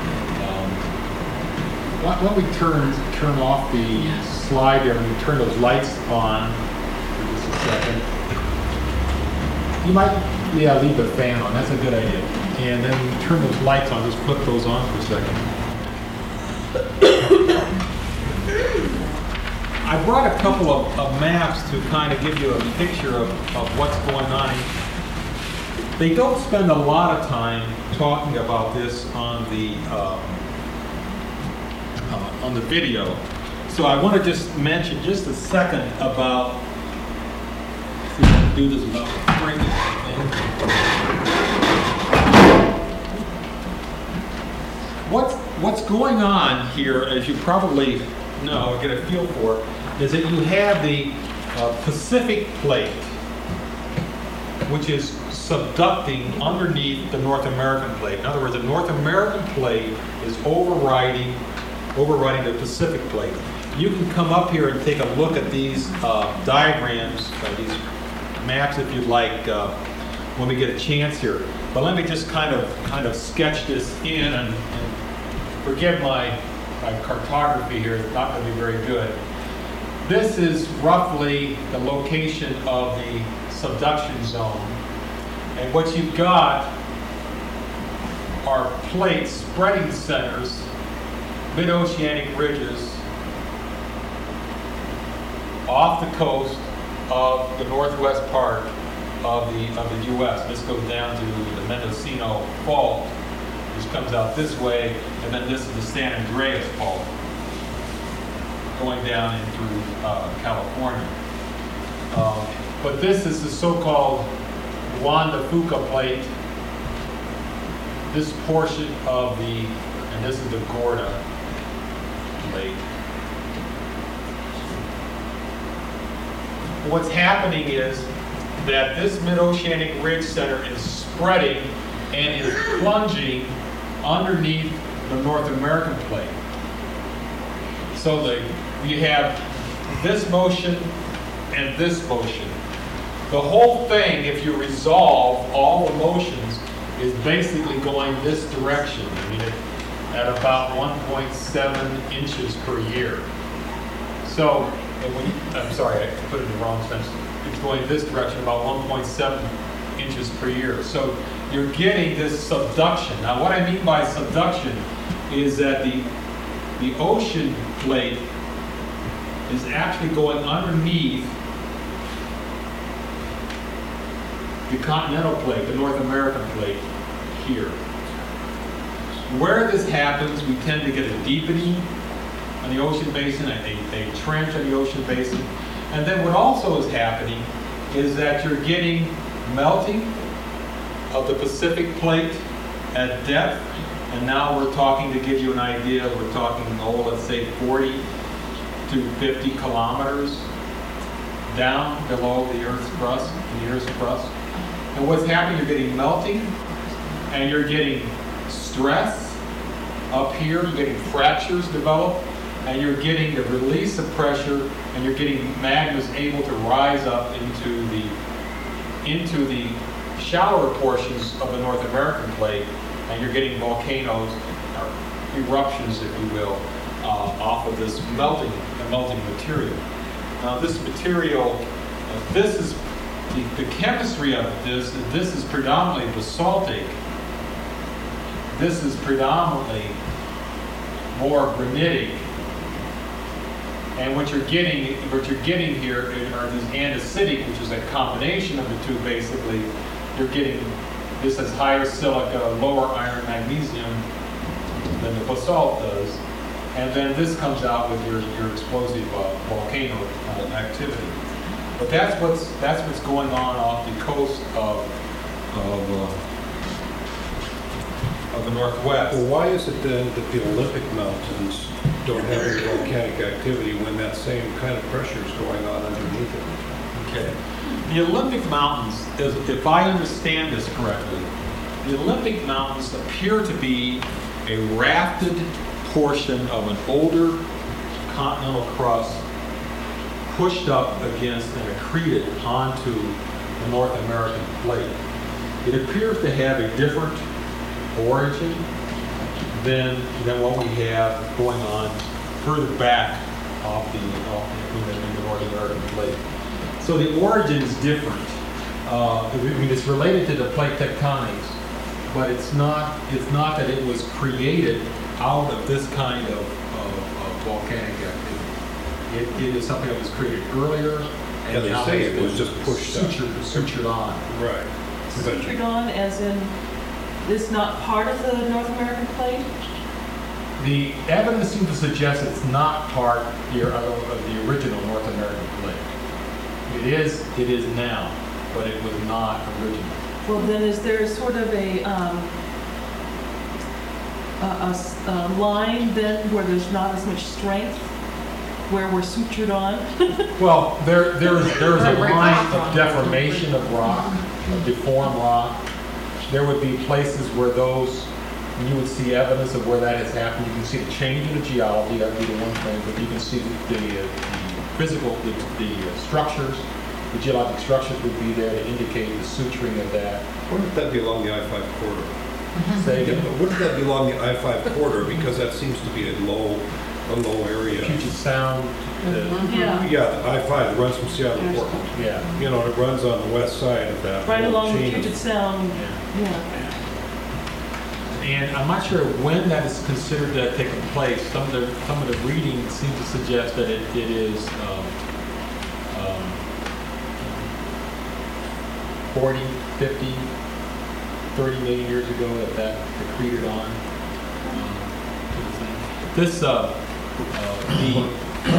Why don't we turn turn off the slide there and turn those lights on for just a second. You might, yeah, leave the fan on. That's a good idea. And then turn those lights on. Just flip those on for a second. I brought a couple of, of maps to kind of give you a picture of, of what's going on. They don't spend a lot of time talking about this on the uh, uh, on the video. So I want to just mention just a second about, see if I can do this without breaking anything. What's, what's going on here, as you probably know, get a feel for, is that you have the uh, Pacific Plate, which is subducting underneath the North American Plate. In other words, the North American Plate is overriding, overriding the Pacific Plate. You can come up here and take a look at these uh, diagrams, uh, these maps, if you'd like, uh, when we get a chance here. But let me just kind of, kind of sketch this in, and, and forgive my, my cartography here. It's not going to be very good. This is roughly the location of the subduction zone. And what you've got are plates, spreading centers, mid-oceanic ridges off the coast of the northwest part of the of the U S This goes down to the Mendocino Fault, which comes out this way, and then this is the San Andreas Fault, going down in through uh, California. Um, but this is the so-called Juan de Fuca Plate. This portion of the, and this is the Gorda Plate. What's happening is that this mid-oceanic ridge center is spreading and is plunging underneath the North American Plate. So the, you have this motion and this motion. The whole thing, if you resolve all the motions, is basically going this direction. I mean, it, at about one point seven inches per year. So, and when you, I'm sorry, I put it in the wrong sense. It's going this direction, about one point seven inches per year. So you're getting this subduction. Now, what I mean by subduction is that the the ocean plate is actually going underneath the continental plate, the North American plate here. Where this happens, we tend to get a deepening on the ocean basin, a, a trench on the ocean basin. And then what also is happening is that you're getting melting of the Pacific Plate at depth. And now we're talking, to give you an idea, we're talking, oh, let's say forty to fifty kilometers down below the Earth's crust, the Earth's crust. And what's happening, you're getting melting, and you're getting stress up here, you're getting fractures develop, and you're getting the release of pressure, and you're getting magmas able to rise up into the into the shallower portions of the North American Plate, and you're getting volcanoes, or eruptions, if you will, uh, off of this melting, the melting material. Now, this material, uh, this is the, the chemistry of this. This is predominantly basaltic. This is predominantly more granitic. And what you're getting, what you're getting here are these andesitic, which is a combination of the two. Basically, you're getting this has higher silica, lower iron, magnesium than the basalt does, and then this comes out with your your explosive uh, volcano uh, activity. But that's what's that's what's going on off the coast of of, uh, of the Northwest. Well, why is it then that the Olympic Mountains don't have any volcanic activity when that same kind of pressure is going on underneath it? Okay. The Olympic Mountains, is, if I understand this correctly, the Olympic Mountains appear to be a rafted portion of an older continental crust pushed up against and accreted onto the North American plate. It appears to have a different origin than, than what we have going on further back off the, off the, in the North American plate. So the origin is different. Uh, I mean, it's related to the plate tectonics, but it's not. It's not that it was created out of this kind of, of, of volcanic activity. It, it is something that was created earlier, and Yeah, they now say it's it was been just pushed up. sutured, sutured on. Right. Sutured on, as in this not part of the North American plate? The evidence seems to suggest it's not part here of of the original North American plate. It is, it is now, but it was not original. Well, then is there sort of a, um, a, a s- a line then where there's not as much strength, where we're sutured on? Well, there, there's, there's a Or break line off of on. deformation of rock, of deformed rock. There would be places where those, you would see evidence of where that has happened. You can see the change in the geology, that would be the one thing, but you can see the, the, uh, the physical, the, the uh, structures, the geologic structures would be there to indicate the suturing of that. Wouldn't that be along the I five corridor? Say again? Wouldn't that be along the I five corridor, because that seems to be a low, a low area? Puget Sound, the, Yeah, Yeah, the I five runs from Seattle to Portland. yeah. You know, it runs on the west side of that. right little along the chain of- Puget Sound, Yeah. yeah. And I'm not sure when that is considered to have taken place. Some of the, some of the readings seem to suggest that it, it is um, um, forty, fifty, thirty million years ago that that accreted on. um, to the thing. This, uh, uh, the,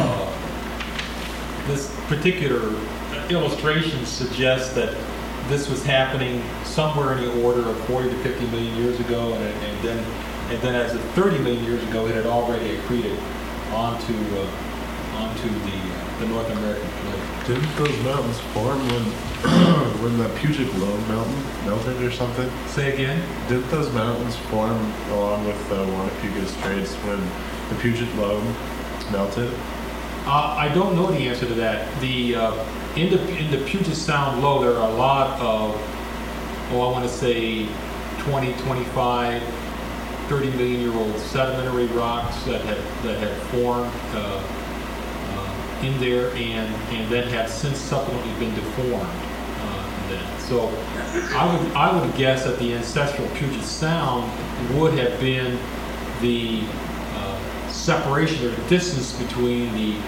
uh, this particular illustration suggests that this was happening somewhere in the order of forty to fifty million years ago, and, and then, and then as of thirty million years ago, it had already accreted onto, uh, onto the, uh, the North American plate. Didn't those mountains form when when the Puget Globe mountain melted or something? Say again? Didn't those mountains form along with the Wanapega Straits when the Puget Globe melted? Uh, I don't know the answer to that. The, uh, in the, in the Puget Sound low, there are a lot of, oh, I want to say twenty, twenty-five, thirty million year old sedimentary rocks that have, that have formed, uh, uh, in there and, and then have since subsequently been deformed, uh, then. So I would, I would guess that the ancestral Puget Sound would have been the, uh, separation or the distance between the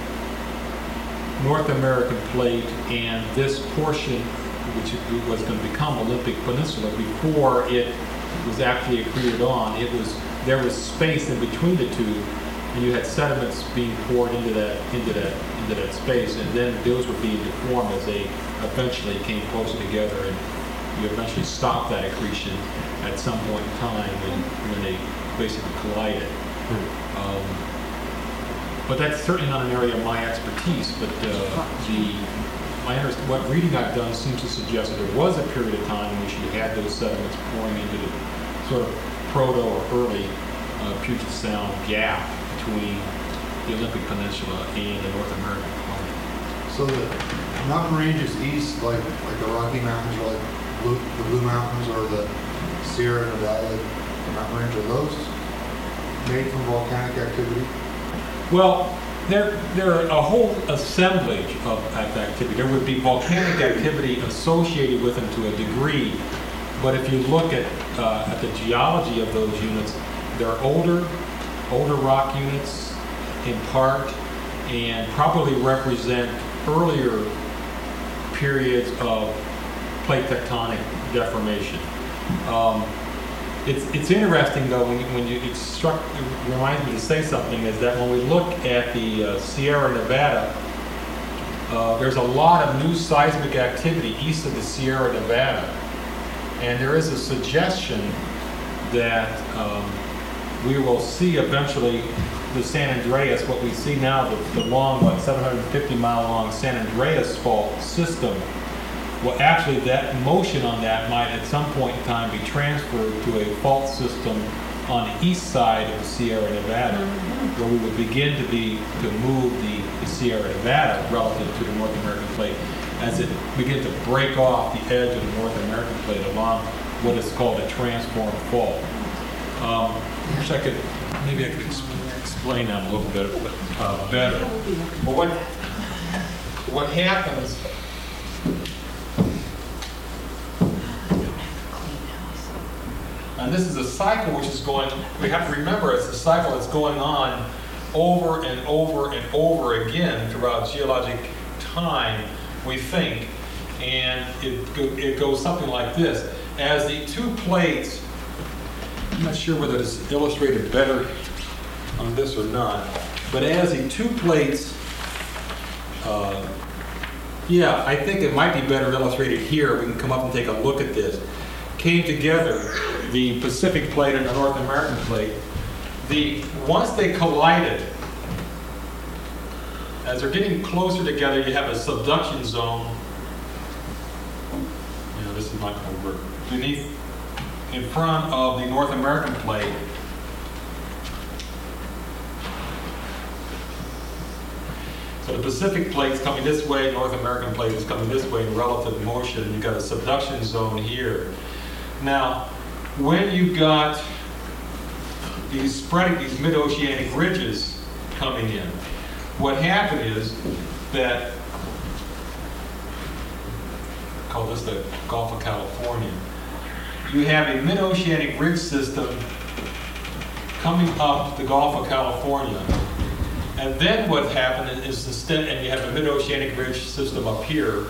North American plate and this portion, which was going to become Olympic Peninsula. Before it was actually accreted on, it was, there was space in between the two, and you had sediments being poured into that, into that, into that space, and then those were being deformed as they eventually came closer together, and you eventually stopped that accretion at some point in time when, when they basically collided. Um, But that's certainly not an area of my expertise, but uh, the, my interest, what reading I've done seems to suggest that there was a period of time in which you had those sediments pouring into the sort of proto or early uh, Puget Sound gap between the Olympic Peninsula and the North American plain. So the mountain ranges east, like like the Rocky Mountains, or like Blue, the Blue Mountains, or the Sierra Nevada mountain range, are those made from volcanic activity? Well, there, there are a whole assemblage of of activity. There would be volcanic activity associated with them to a degree, but if you look at, uh, at the geology of those units, they're older, older rock units in part, and probably represent earlier periods of plate tectonic deformation. Um, It's, it's interesting though, when you, when you, it struck, it reminds me to say something, is that when we look at the uh, Sierra Nevada, uh, there's a lot of new seismic activity east of the Sierra Nevada. And there is a suggestion that um, we will see eventually the San Andreas, what we see now, the, the long, what, seven hundred fifty mile long San Andreas fault system. Well, actually, that motion on that might at some point in time be transferred to a fault system on the east side of the Sierra Nevada, mm-hmm. where we would begin to be, to move the, the Sierra Nevada relative to the North American plate as it begins to break off the edge of the North American plate along what is called a transform fault. Um, I wish I could, maybe I could ex- explain that a little bit uh, better. But what, what happens, and this is a cycle which is going, we have to remember it's a cycle that's going on over and over and over again throughout geologic time, we think. And it, go, it goes something like this. As the two plates, I'm not sure whether it's illustrated better on this or not, but as the two plates, uh, yeah, I think it might be better illustrated here. We can come up and take a look at this. Came together, the Pacific plate and the North American plate. The once they collided, as they're getting closer together, you have a subduction zone. You know, this is not going to work. Beneath, in front of the North American plate. So the Pacific plate's coming this way, North American plate is coming this way in relative motion, and you've got a subduction zone here. Now, when you've got these spreading, these mid-oceanic ridges coming in, what happened is that, call this the Gulf of California, you have a mid-oceanic ridge system coming up the Gulf of California. And then what happened is instead, and you have a mid-oceanic ridge system up here.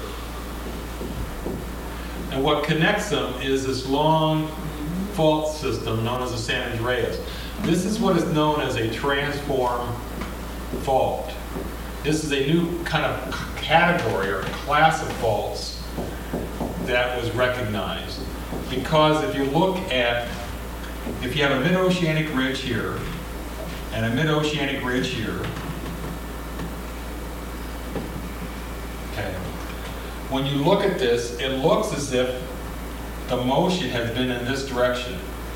And what connects them is this long fault system known as the San Andreas. This is what is known as a transform fault. This is a new kind of category or class of faults that was recognized. Because if you look at, if you have a mid-oceanic ridge here, and a mid-oceanic ridge here, okay, when you look at this, it looks as if the motion has been in this direction.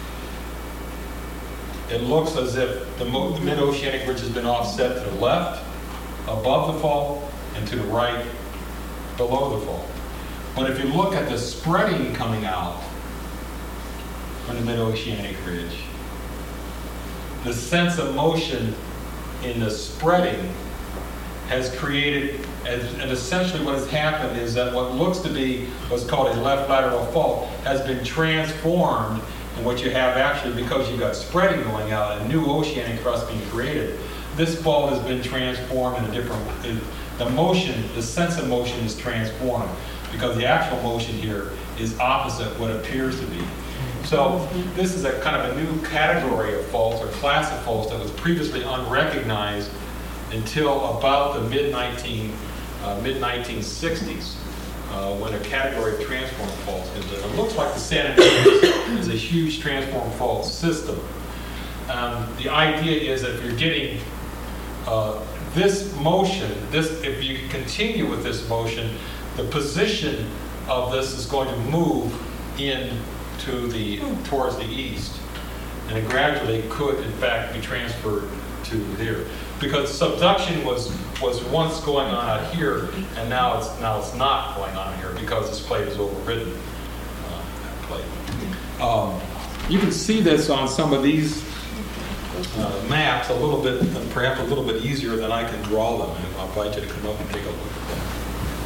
It looks as if the, mo the mid-oceanic ridge has been offset to the left, above the fault, and to the right, below the fault. But if you look at the spreading coming out from the mid-oceanic ridge, the sense of motion in the spreading has created, and essentially what has happened is that what looks to be what's called a left lateral fault has been transformed, and what you have actually, because you've got spreading going out and new oceanic crust being created, this fault has been transformed in a different, it, the motion, the sense of motion is transformed, because the actual motion here is opposite what appears to be. So this is a kind of a new category of faults or class of faults that was previously unrecognized until about the mid nineteen uh, mid nineteen sixties, uh, when a category of transform faults is there. It looks like the San Andreas is a huge transform fault system. Um, the idea is that if you're getting uh, this motion, this if you continue with this motion, the position of this is going to move in to the towards the east, and it gradually could in fact be transferred to here, because subduction was was once going on out here, and now it's now it's not going on here because this plate is overridden. Uh, that plate. Um, you can see this on some of these uh, maps a little bit, perhaps a little bit easier than I can draw them. And I'll invite you to come up and take a look at that.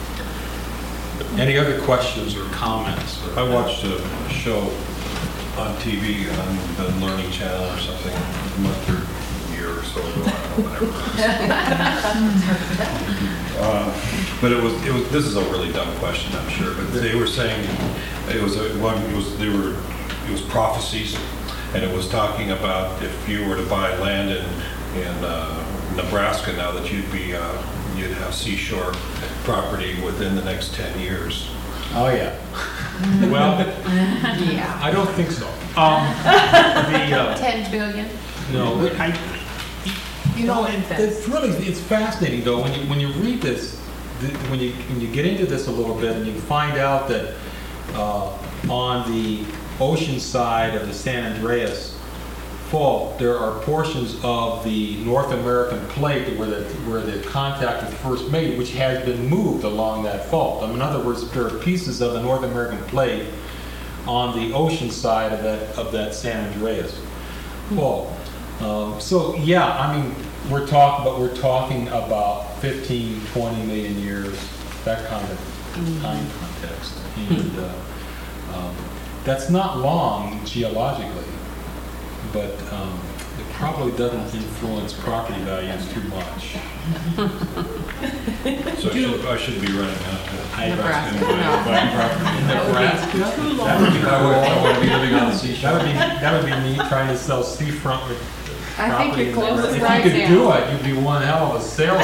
Any other questions or comments? I watched a show on T V on the Learning Channel or something a month or year or so ago. I don't know, whatever. uh, but it was it was. This is a really dumb question, I'm sure. But they were saying it was a, one. It was they were it was prophecies, and it was talking about if you were to buy land in in uh, Nebraska now, that you'd be uh, you'd have seashore property within the next ten years. Oh yeah. Well, Yeah. I don't think so. Um, the, uh, ten billion. no, but I, you know, it, it's really it's fascinating though when you when you read this, th- when you when you get into this a little bit and you find out that uh, on the ocean side of the San Andreas Fault, there are portions of the North American plate where the where the contact was first made, which has been moved along that fault. I mean, in other words, there are pieces of the North American plate on the ocean side of that of that San Andreas Fault. Um, so yeah, I mean, we're talking, but we're talking about fifteen, twenty million years, that kind of time context, and uh, um, that's not long geologically. But um, it probably doesn't influence property values too much. So I should, I should be running out to Nebraska. and buying- buying property in Nebraska? That would be, I would, I would be living on the seashore. That would be, that would be me trying to sell seafront with I think property you're in the close area. as If right you could now. do it, you'd be one hell of a sailor.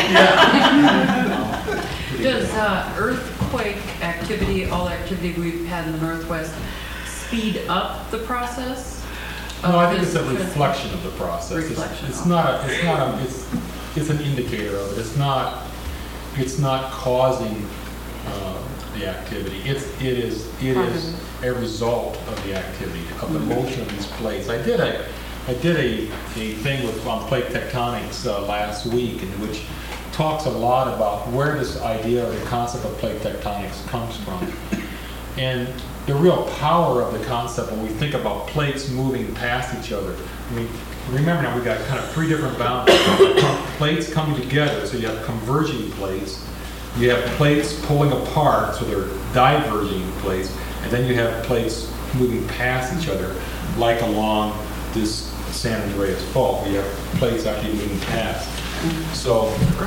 Does uh, earthquake activity, all activity we've had in the Northwest, speed up the process? No, I of think it's this a trans- reflection of the process. It's- Reflection, It's okay. not, a. it's not, a. it's, it's an indicator of it. It's not, it's not causing uh, the activity. It's, it is, it is a result of the activity, of the motion of these plates. I did a, I did a, a thing with, on plate tectonics uh, last week, in which talks a lot about where this idea or the concept of plate tectonics comes from. And the real power of the concept when we think about plates moving past each other. I mean, remember now we've got kind of three different boundaries. Plates coming together, so you have converging plates. You have plates pulling apart, so they're diverging plates. And then you have plates moving past each other, like along this San Andreas Fault. You have plates actually moving past. So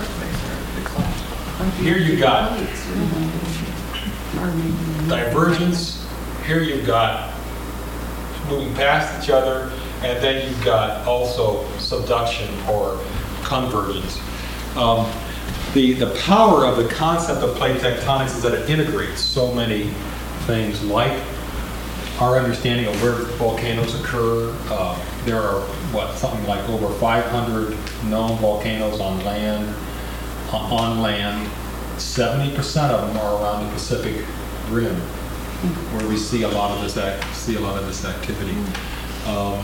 here you got divergence, here you've got moving past each other, and then you've got also subduction or convergence. Um, the, the power of the concept of plate tectonics is that it integrates so many things, like our understanding of where volcanoes occur. Uh, there are, what, something like over five hundred known volcanoes on land. Uh, on land, seventy percent of them are around the Pacific Rim, where we see a lot of this act, see a lot of this activity. Um,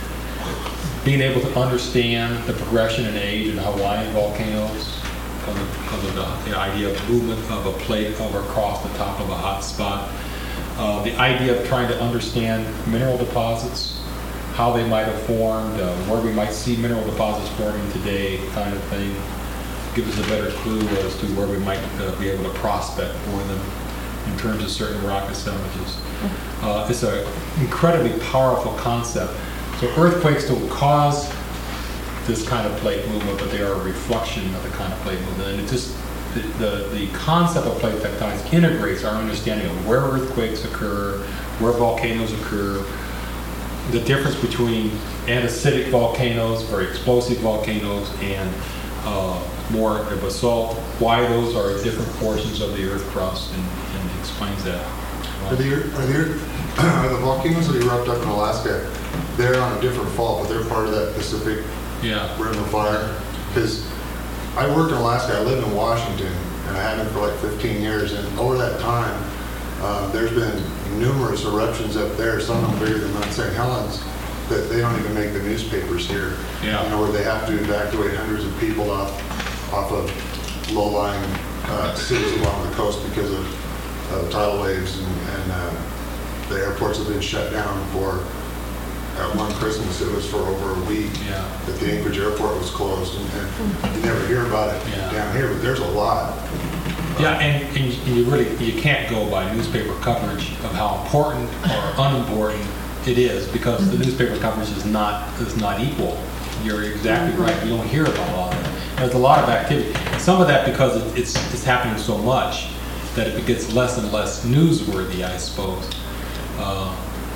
being able to understand the progression in age in Hawaiian volcanoes, because of, because of the, the idea of movement of a plate over across the top of a hot spot. Uh, the idea of trying to understand mineral deposits, how they might have formed, uh, where we might see mineral deposits forming today, kind of thing, give us a better clue as to where we might uh, be able to prospect for them in terms of certain rock assemblages. Uh, it's an incredibly powerful concept. So earthquakes don't cause this kind of plate movement, but they are a reflection of the kind of plate movement. And it just, the, the, the concept of plate tectonics integrates our understanding of where earthquakes occur, where volcanoes occur, the difference between andesitic volcanoes, very explosive volcanoes, and uh, more basalt, why those are different portions of the earth crust, and, and explains that. Are the, are the, are the volcanoes that erupt up in Alaska, they're on a different fault, but they're part of that Pacific Yeah. Rim of Fire? Because I worked in Alaska, I lived in Washington, and I had been for like fifteen years, and over that time, uh, there's been numerous eruptions up there, some of them bigger than Mount Saint Helens, that they don't even make the newspapers here. Yeah. You know, where they have to evacuate hundreds of people off, off of low-lying uh, cities along the coast because of uh, tidal waves, and, and uh, the airports have been shut down for, at one Christmas, it was for over a week. Yeah. That the Anchorage airport was closed, and, and you never hear about it Yeah. down here, but there's a lot. Yeah, and, and you really, you can't go by newspaper coverage of how important or unimportant it is, because the newspaper coverage is not, is not equal. You're exactly right, you don't hear about a lot of it. There's a lot of activity. Some of that because it- it's, it's happening so much that it gets less and less newsworthy, I suppose. Uh,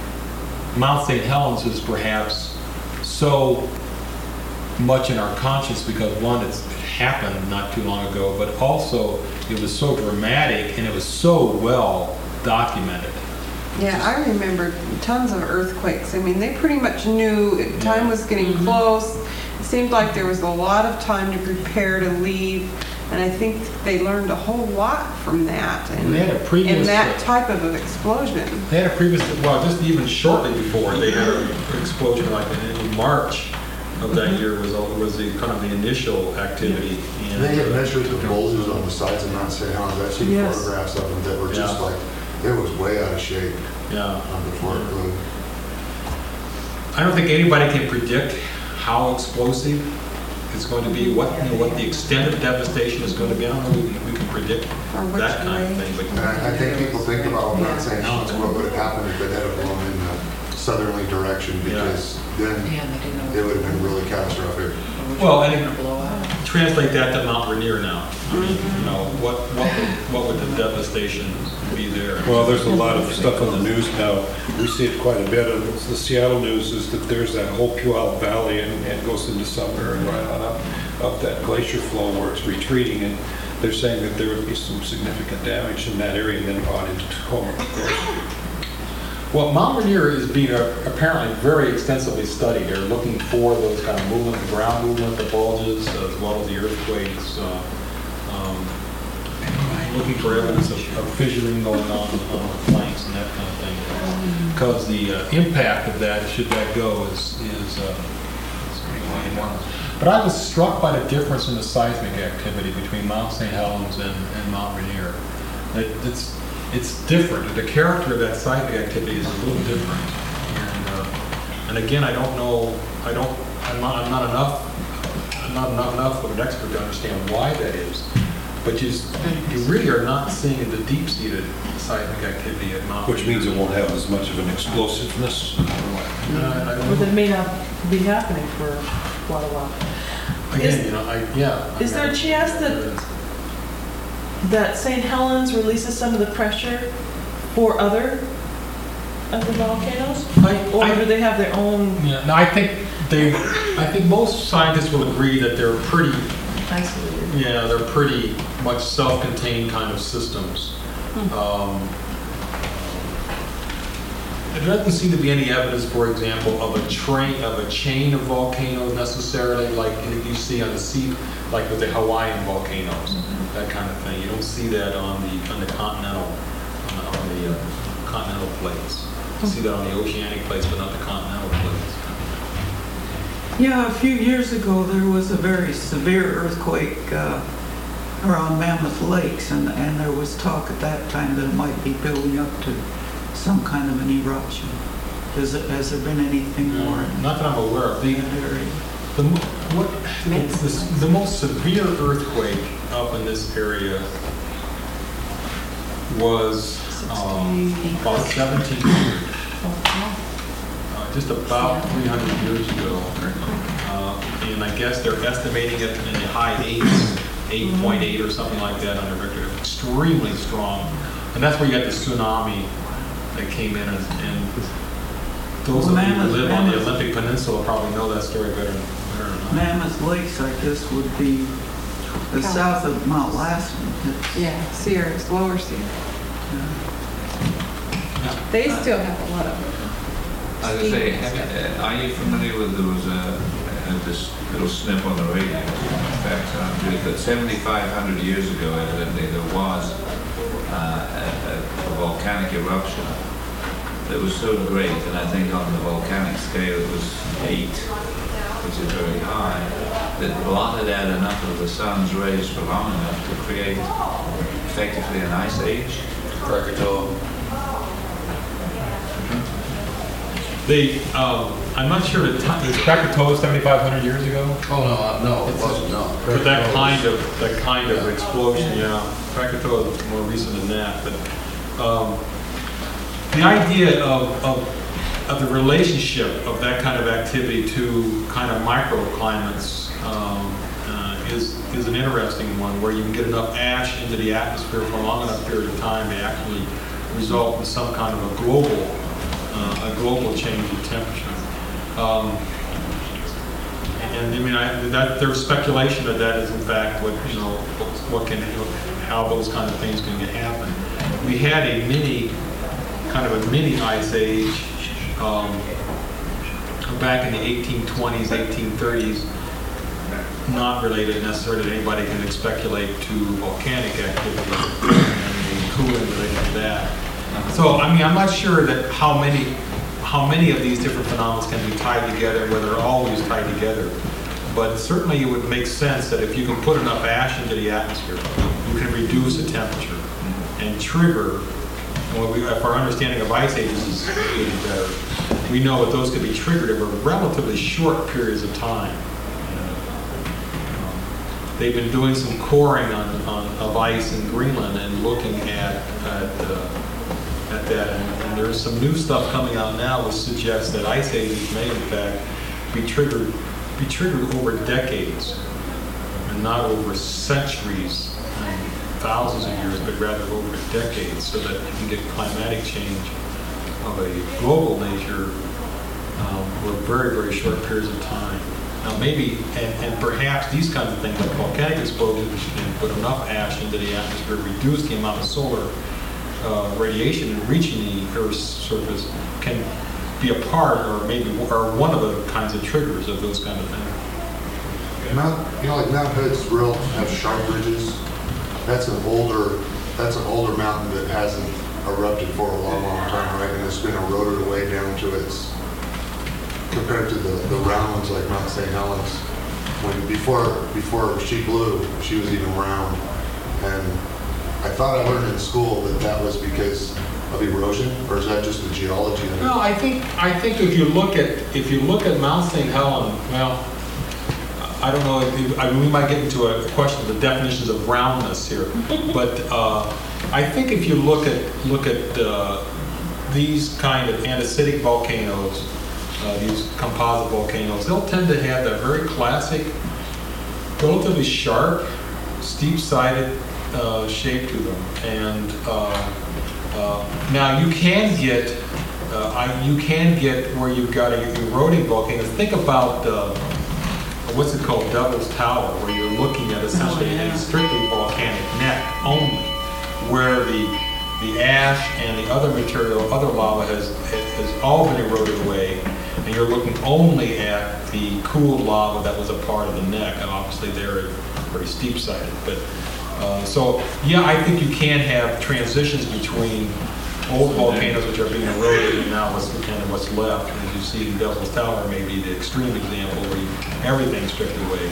Mount Saint Helens is perhaps so much in our conscience because, one, it's, it happened not too long ago, but also it was so dramatic and it was so well documented. Yeah, I remember tons of earthquakes. I mean, they pretty much knew time was getting close. It seemed like there was a lot of time to prepare to leave, and I think they learned a whole lot from that. And, They had a previous- and that type of an explosion. They had a previous, well, just even shortly before, they had an explosion like in in March of that year was, all- was the kind of the initial activity. And, They had uh, measured the boulders on the sides of Mount Saint Helens. I've seen Yes. photographs of them that were just Yeah. like, it was way out of shape. Yeah. Um, before it blew. I don't think anybody can predict how explosive it's going to be, what, you know, what the extent of devastation is going to be. I don't know if we can, we can predict that kind of thing, but. And I, I think people think about Mount Saint Helens, what would have happened if it had blown in the southerly direction, because then it would have been really catastrophic. Well, and translate that to Mount Rainier now. I mean, you know, what, what would, what would the devastation be there? Well, there's a lot of stuff on the news now. We see it quite a bit. And the Seattle news is that there's that whole Puyallup Valley and it goes into Sumner and right on up, up that glacier flow where it's retreating. And they're saying that there would be some significant damage in that area and then on into Tacoma, of course. Well, Mount Rainier is being uh, apparently very extensively studied. They're looking for those kind of movement, the ground movement, the bulges, as well as the earthquakes. Uh, um, looking for evidence of, of fissuring going on on the planks and that kind of thing. Because the uh, impact of that, should that go, is is, uh, is pretty enormous. But I was struck by the difference in the seismic activity between Mount Saint Helens and, and Mount Rainier. It, it's It's different. The character of that seismic activity is a little different. And, uh, and again, I don't know, I don't, I'm not, I'm not enough, I'm not enough, enough of an expert to understand why that is. But you, just, you really are not seeing the deep-seated seismic activity at Mount Which means it won't have as much of an explosiveness. Uh, I don't Or that know. may not be happening for quite a while. Again, Is- you know, I, yeah. Is there a chance that that Saint Helens releases some of the pressure for other of the volcanoes? I- Or I- do they have their own Yeah, no, I think they, I think most scientists will agree that they're pretty, isolated? yeah, they're pretty much self-contained kind of systems. Um, There doesn't seem to be any evidence, for example, of a train, of a chain of volcanoes necessarily, like you see on the sea, like with the Hawaiian volcanoes, that kind of thing. You don't see that on the on the continental, on the, on the uh, continental plates. You see that on the oceanic plates, but not the continental plates. Yeah, a few years ago, there was a very severe earthquake uh, around Mammoth Lakes, and, and there was talk at that time that it might be building up to some kind of an eruption. Has, it, has there been anything more? Not that I'm aware of. The, the, mo- what, the, the most severe earthquake up in this area was um, about seventeen hundred. Uh, just about three hundred years ago. Uh, and I guess they're estimating it in the high eights, eight point eight or something like that on the Richter. Extremely strong. And that's where you got the tsunami that came in. And, and those Well, of you who Mammoth- live on the Mammoth- Olympic Peninsula probably know that story better, better than I. Mammoth Lakes, I guess, would be the south of Mount Lassen. It's- Yeah, Sierras, lower Sierra. They still have a lot of. I was gonna say, have, uh, are you familiar with, there was a, uh, this little snip on the radio, in fact, uh, that seventy-five hundred years ago, evidently, there was uh, a, a, a volcanic eruption that was so great, and I think on the volcanic scale it was eight, which is very high, that blotted out enough of the sun's rays for long enough to create effectively an ice age. Krakatoa. They, um, I'm not sure the time, was Krakatoa seventy-five hundred years ago? Oh, no, uh, no, it wasn't, no. But that kind of, that kind of explosion, yeah. Krakatoa is more recent than that, but, um, the idea of, of, of the relationship of that kind of activity to kind of microclimates, um, uh, is, is an interesting one, where you can get enough ash into the atmosphere for a long enough period of time to actually result in some kind of a global Uh, a global change in temperature. Um, and I mean, I, that, there's speculation that that is in fact what, you know, what can, how those kind of things can happen. We had a mini, kind of a mini ice age um, back in the eighteen twenties, eighteen thirties, not related necessarily to anybody can speculate to volcanic activity and the cooling related to that. So, I mean, I'm not sure that how many, how many of these different phenomena can be tied together, whether they're always tied together. But certainly it would make sense that if you can put enough ash into the atmosphere, you can reduce the temperature and trigger, well, we, if our understanding of ice ages is getting better, we know that those can be triggered over relatively short periods of time. They've been doing some coring on, on of ice in Greenland and looking at, at uh, at that, and, and there's some new stuff coming out now which suggests that ice ages may in fact be triggered be triggered over decades. and not over centuries and thousands of years, but rather over decades, so that you can get climatic change of a global nature um, for very, very short periods of time. Now maybe, and, and perhaps these kinds of things like volcanic explosions, which can put enough ash into the atmosphere, reduce the amount of solar uh, radiation reaching the Earth's surface, can be a part, or maybe or one of the kinds of triggers of those kind of things. Mount, you know, like Mount Hood's real have sharp ridges. That's an older, that's an older mountain that hasn't erupted for a long, long time, right? And it's been eroded away down to its, compared to the, the round ones like Mount Saint Helens. When before before she blew, she was even round. And I thought I learned in school that that was because of erosion, or is that just the geology of it? No, I think I think if you look at if you look at Mount Saint Helens, well, I don't know. If, I mean, we might get into a question of the definitions of roundness here, but uh, I think if you look at look at uh, these kind of andesitic volcanoes, uh, these composite volcanoes, they'll tend to have that very classic, relatively sharp, steep-sided uh, shape to them. And uh, uh, now you can get uh, I, you can get where you've got a eroding volcano. Think about uh, what's it called, Devil's Tower, where you're looking at essentially Oh, yeah. a strictly volcanic neck only, where the the ash and the other material, other lava has has all been eroded away, and you're looking only at the cooled lava that was a part of the neck, and obviously they're very steep-sided. But uh, so yeah, I think you can have transitions between old volcanoes which are being eroded and now what's kind of what's left. And as you see in Devil's Tower, maybe the extreme example where you, everything's stripped away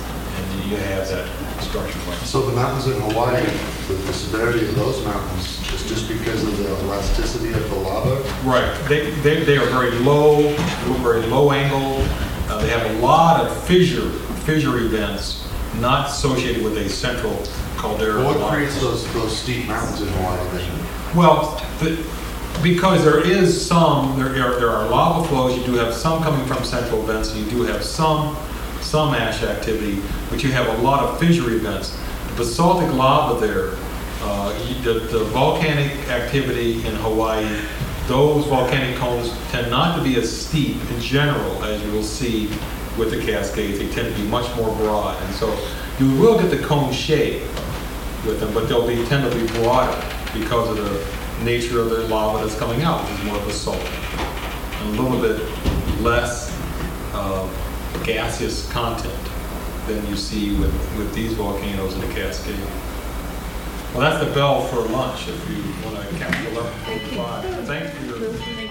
and you have that structure. So the mountains in Hawaii, the, the severity of those mountains is just because of the elasticity of the lava? Right. They, they, they are very low, very low angle. Uh, they have a lot of fissure, fissure events not associated with a central caldera. Well, what creates those, those steep mountains in Hawaii then? Well, the, because there is some, there are, there are lava flows, you do have some coming from central vents, and you do have some, some ash activity, but you have a lot of fissure events. The basaltic lava there, uh, you- the, the volcanic activity in Hawaii, those volcanic cones tend not to be as steep in general as you will see with the Cascades. They tend to be much more broad, and so you will get the cone shape with them, but they'll be, tend to be broader because of the nature of the lava that's coming out, which is more basalt, and a little bit less uh, gaseous content than you see with, with these volcanoes in the Cascade. Well, that's the bell for lunch if you want to capture eleven forty-five. Thanks for your